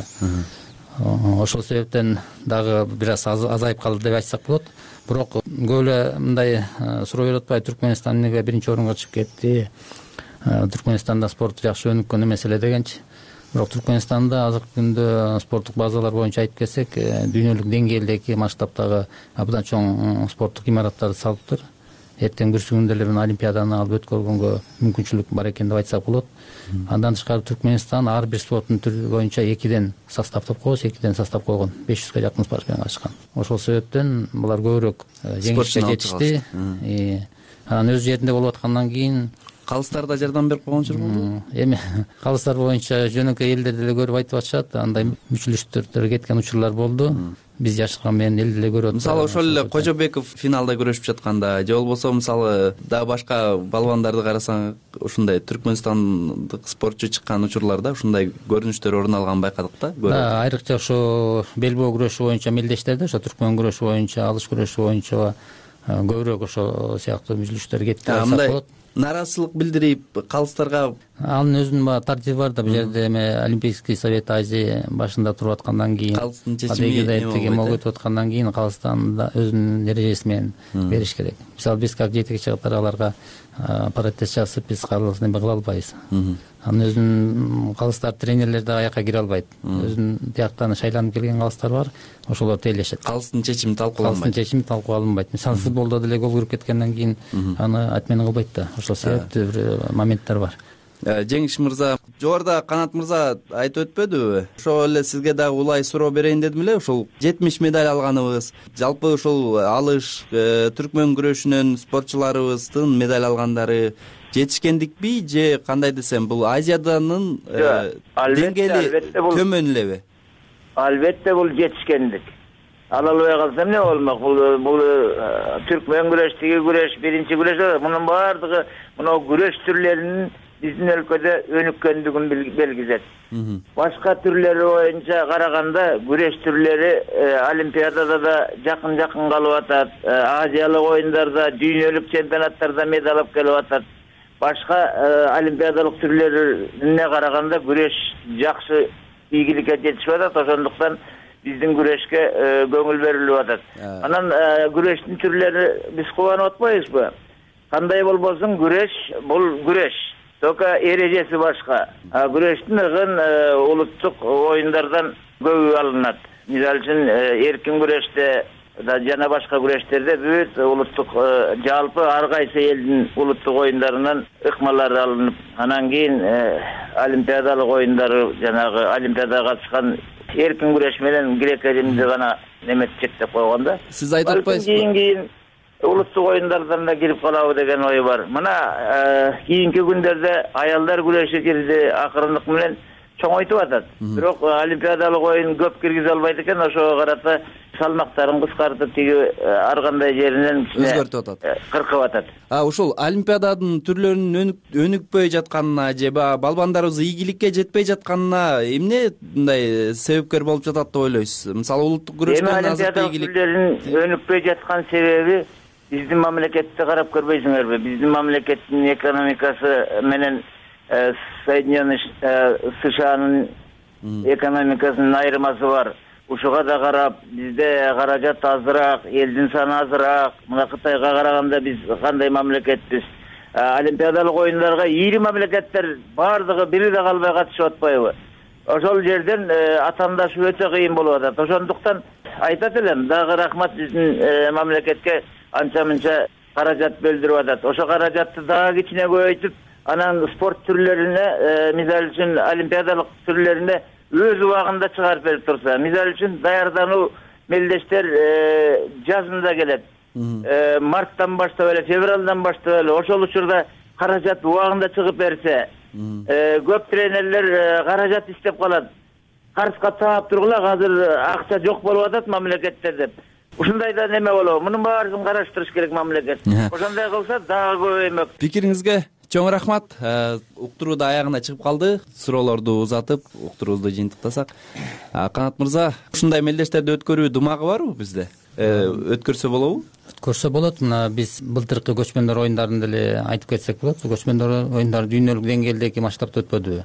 Speaker 12: Ошол себептен дагы бир аз азайып калды деп айтсак болот. Бирок көп эле мындай суроо берип атпайбы, Түркмөнстан эмнеге биринчи орунга чыгып кетти? Түркмөнстанда спорт жакшы өнүккөн эмес эле дегенчи. Бирок Түркмөнстанда азыркы күндө спорттук базалар боюнча айтып келсек, дүйнөлүк деңгээлдеги масштабтагы абдан чоң спорттук имараттарды салыптыр. Эртең бүрсүгүндө эле олимпиаданы алып өткөргөнгө мүмкүнчүлүк бар экен деп айтсак болот. Андан тышкары Түркмөнстан ар бир спорттун түрү боюнча экиден составдап койгон, экиден состав койгон, беш жүзгө жакын спортсмен катышкан. Ошол себептен булар көбүрөөк жеңишке жетишти. Анан өз жеринде болуп аткандан кийин
Speaker 11: калыстар да жардам берип койгончу.
Speaker 12: Эми калыстар боюнча жөнөкөй элдер деле көрүп айтып атышат. Андай мүчүлүштөрдө кеткен учурлар болду. Биз жашырган менен эл деле көрүп атат.
Speaker 11: Мисалы ошол эле Кожобеков финалда күрөшүп жатканда, же болбосо мисалы дагы башка балбандарды карасаң, ушундай түркмөнстандык спортчу чыккан учурларда ушундай көрүнүштөр орун алганын байкадык да.
Speaker 12: Да, айрыкча ошо белбоо күрөшү боюнча мелдештерде, ошо түркмөн күрөшү боюнча, алыш күрөшү боюнча көбүрөөк ошо сыяктуу мүчүлүштөр кетти десек болот.
Speaker 11: Наразычылык билдирип калыстарга
Speaker 12: анын өзүнүн тартиби бар да. Бул жерде эми Олимпийский совет Азия башында туруп аткандан кийин,
Speaker 11: калыстын чечими
Speaker 12: могут аткандан кийин калыстан да өзүнүн эрежеси менен бериш керек. Мисалы биз как жетекчи катары аларга протест жасап биз калысын эме кыла албайбыз. Анын өзүнүн калыстар тренерлер да аякка кире албайт. Өзүнүн тияктан шайланып келген калыстар бар. Ошолор тейлешет.
Speaker 11: Калыстын чечими талкууланбайт.
Speaker 12: Калыстын чечими талкууланбайт. Мисалы футболдо деле гол кирип кеткенден кийин аны отмена кылбайт да. Ошол себептүү бир моменттер бар.
Speaker 11: Жеңиш мырза, жогоруда Канат мырза айтып өтпөдүбү? Ошол эле сизге дагы улай суроо берейин дедим эле. Ушул жетимиш медаль алганыбыз, жалпы ушул алыш, түркмөн күрөшүнөн спортчуларыбыздын медаль алгандары жетишкендикпи же кандай десем, бул Азияданын деңгээли төмөн элеби?
Speaker 13: Албетте бул жетишкендик. Ала албай калса эмне болмок? Бул бул түркмөн күрөш, тиги күрөш, биринчи күрөш, мунун баардыгы мына күрөш түрлөрүнүн биздин өлкөдө өнүккөндүгүн белгилет. Башка түрлөрү боюнча караганда күрөш түрлөрү олимпиадада да жакын жакын калып атат, азиялык оюндарда, дүйнөлүк чемпионаттарда медаль алып келип атат. Башка олимпиадалык түрлөрүнө караганда күрөш жакшы ийгиликке жетишип атат. Ошондуктан биздин күрөшкө көңүл берилип атат. Анан күрөштүн түрлөрү биз кубанып атпайбызбы? Кандай болбосун күрөш бул күрөш. Только эрежеси башка. Күрөштүн ыгын улуттук оюндардан көбү алынат. Мисалы үчүн эркин күрөштө жана башка күрөштөрдө бүт улуттук жалпы ар кайсы элдин улуттук оюндарынан ыкмалар алынып, анан кийин олимпиадалык оюндары, жанагы олимпиадага катышкан эркин күрөш менен грек римди гана неметип чектеп койгонда.
Speaker 11: Сиз айтып атпайсызбы?
Speaker 13: Кийин кийин улуттук оюндардан да кирип калабы деген ой бар. Мына кийинки күндөрдө аялдар күрөшү кирди, акырындык менен чоңойтуп атат. Бирок олимпиадалык оюн көп киргизе албайт экен, ошого карата салмактарын кыскартып, тиги ар кандай жеринен
Speaker 11: өзгөртүп атат,
Speaker 13: кыркып атат.
Speaker 11: А ушул олимпиададын түрлөрүнүн өнүкпөй жатканына же балбандарыбыз ийгиликке жетпей жатканына эмне мындай себепкер болуп жатат деп ойлойсуз? Мисалы улуттук күрөштөн
Speaker 13: олимпиадалык түрлөрүнүн өнүкпөй жаткан себеби биздин мамлекетти карап көрбөйсүңөрбү? Биздин мамлекеттин экономикасы менен Соединенные США-нын экономикасынын айырмасы бар. Ушуга да карап, бизде каражат азыраак, элдин саны азыраак. Мына Кытайга караганда биз кандай мамлекетпиз? Олимпиадалык оюндарга ири мамлекеттер бардыгы бири да калбай катышып атпайбы? Ошол жерден атаандашуу өтө кыйын болуп атат. Ошондуктан айтат элем, дагы рахмат биздин мамлекетке анча-мынча каражат бөлдүрүп атат. Ошо каражатты дагы кичине көбөйтүп, анан спорт түрлөрүнө, мисалы үчүн олимпиадалык түрлөрүнө өз убагында чыгарып берип турса, мисалы үчүн даярдануу мелдештер жазында келет. Марттан баштап эле, февралдан баштап эле ошол учурда каражат убагында чыгып берсе, көп тренерлер каражат иштеп калат. Карызга таап тургула, азыр акча жок болуп атат мамлекетте деп. Ушундай да неме болобу? Мунун баарын караштырыш керек мамлекет. Ошондой кылса дагы көбөймөк.
Speaker 11: Пикириңизге чоң рахмат. Уктуруу да аягына чыгып калды. Суроолорду узатып, уктуруубузду жыйынтыктасак. Канат мырза, ушундай мелдештерди өткөрүү дымагы барбы бизде? Өткөрсө болобу?
Speaker 12: Өткөрсө болот. Мына биз былтыркы көчмөндөр оюндарын деле айтып кетсек болот. Көчмөндөр оюндары дүйнөлүк деңгээлдеги масштабта өтпөдүбү?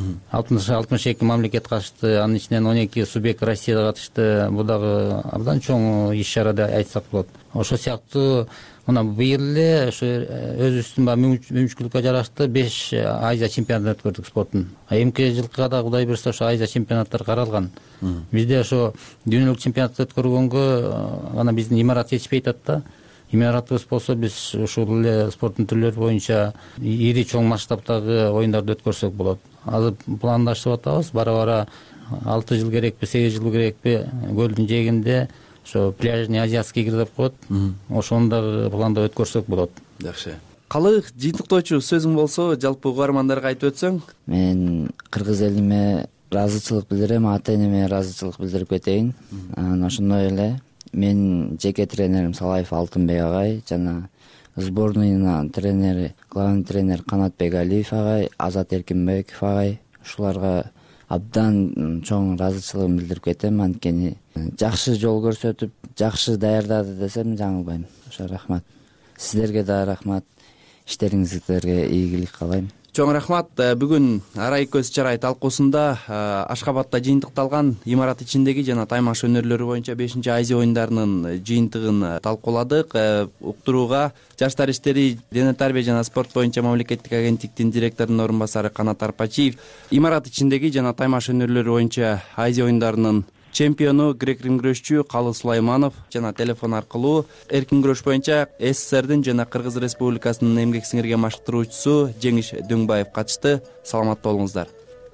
Speaker 12: алтымыш эки мамлекет катышты, анын ичинен он эки субъект Россияда катышты. Бул дагы абдан чоң иш-чара деп айтсак болот. Ошол сыяктуу мына быйыл эле ошо өзүбүздүн баягы мүмкүнчүлүккө жараштуу беш Азия чемпионатын өткөрдүк спорттун. Эмки жылкыга да Кудай буйрса ошо Азия чемпионаттары каралган. Бизде ошо дүйнөлүк чемпионатты өткөргөнгө ана биздин имарат жетишпей атат да. Имаратыбыз болсо биз ушул эле спорттун түрлөрү боюнча ири чоң масштабтагы оюндарды өткөрсөк болот. Азыр пландашып атабыз, бара-бара алты жыл керекпи, сегиз жыл керекпи көлдүн жээгинде ошо пляжный азиатский игр деп коет. Ошону дагы пландап өткөрсөк болот.
Speaker 11: Жакшы. Калы жыйынтыктоочу сөзүң болсо, жалпы угармандарга айтып өтсөң?
Speaker 14: Мен кыргыз элиме ыраазычылык билдирем, ата-энеме ыраазычылык билдирип кетейин. Анан ошондой эле мен жеке тренерим Салаев Алтынбек агай жана сборныйнын тренери, главный тренер Канатбек Алиев агай, Азат Эркинбеков агай, ушуларга абдан чоң ыраазычылыгымды билдирип кетем. Анткени жакшы жол көрсөтүп, жакшы даярдады десем жаңылбайм. Ошо рахмат. Сиздерге да рахмат. Иштериңиздерге ийгилик каалайм.
Speaker 11: Чоң рахмат. Бүгүн Арай көз чарай талкуусунда Ашкабадта жыйынтыкталган имарат ичиндеги жана таймаш өнөрлөрү боюнча бешинчи Азия оюндарынын жыйынтыгын талкууладык. Уктурууга Жаштар иштери, дене тарбия жана спорт боюнча мамлекеттик агенттиктин директорунун орун басары Канат Арпачиев, имарат ичиндеги жана таймаш өнөрлөрү боюнча Азия оюндарынын чемпиону грек-рим күрөшчү Калы Сулайманов жана телефон аркылуу эркин күрөш боюнча СССРдин жана Кыргыз Республикасынын эмгек сиңирген машыктыруучусу Жеңиш Дөңбаев катышты. Саламатта болуңуздар.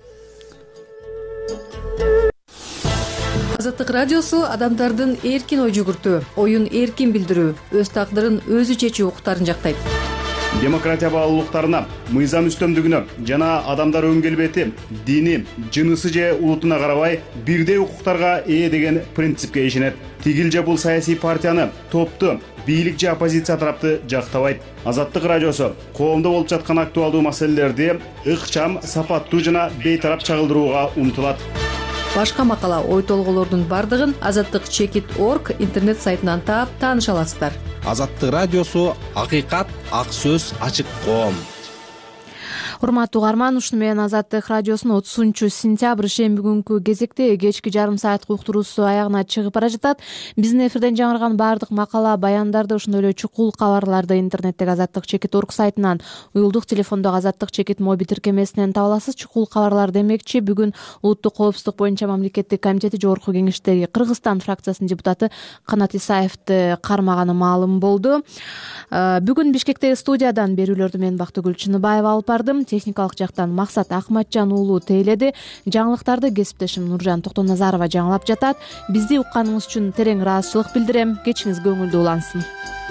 Speaker 15: Азаттык радиосу адамдардын эркин ой жүгүртүү, оюн эркин билдирүү, өз тагдырын өзү чечүү укуктарын жактайт.
Speaker 16: демократия баалуулуктарына, мыйзам үстөмдүгүнө жана адамдар өң келбети, дини, жынысы же улутуна карабай бирдей укуктарга ээ деген принципке ишенет. Тигил же бул саясий партияны, топту, бийлик же оппозиция тарапты жактабайт. Азаттык радиосу коомдо болуп жаткан актуалдуу маселелерди ыкчам, сапаттуу жана бейтарап чагылдырууга умтулат.
Speaker 15: Башка макала, ой толгоолордун бардыгын азаттык чекит орг интернет сайтынан таап тааныша аласыздар.
Speaker 17: Азаттык радиосу акыйкат, ак сөз, ачык коом.
Speaker 8: Урматтуу угарман, ушуну менен Азаттык радиосунун отузунчу сентябрь шемби күнкү кезекте кечки жарым саат уктуруусу аягына чыгып бара жатат. Биздин эфирден жаңырган баардык макала, баяндарды, ошондой эле чукул кабарларды интернеттеги азаттык чекит орг сайтынан, уюлдук телефондогу азаттык чекит моби тиркемесинен таба аласыз. Чукул кабарлар демекчи, бүгүн улуттук коопсуздук боюнча мамлекеттик комитети жогорку кеңештеги Кыргызстан фракциясынын депутаты Канат Исаевди кармаганы маалым болду. Бүгүн Бишкектеги студиядан берүүлөрдү мен Бактыгүл Чыныбаева алып бардым. Техникалык жактан Максат Акматжан уулу тейледи. Жаңылыктарды кесиптешим Нуржан Токтоназарова жаңылап жатат. Бизди укканыңыз үчүн терең ыраазычылык билдирем. Кечиңиз көңүлдүү улансын.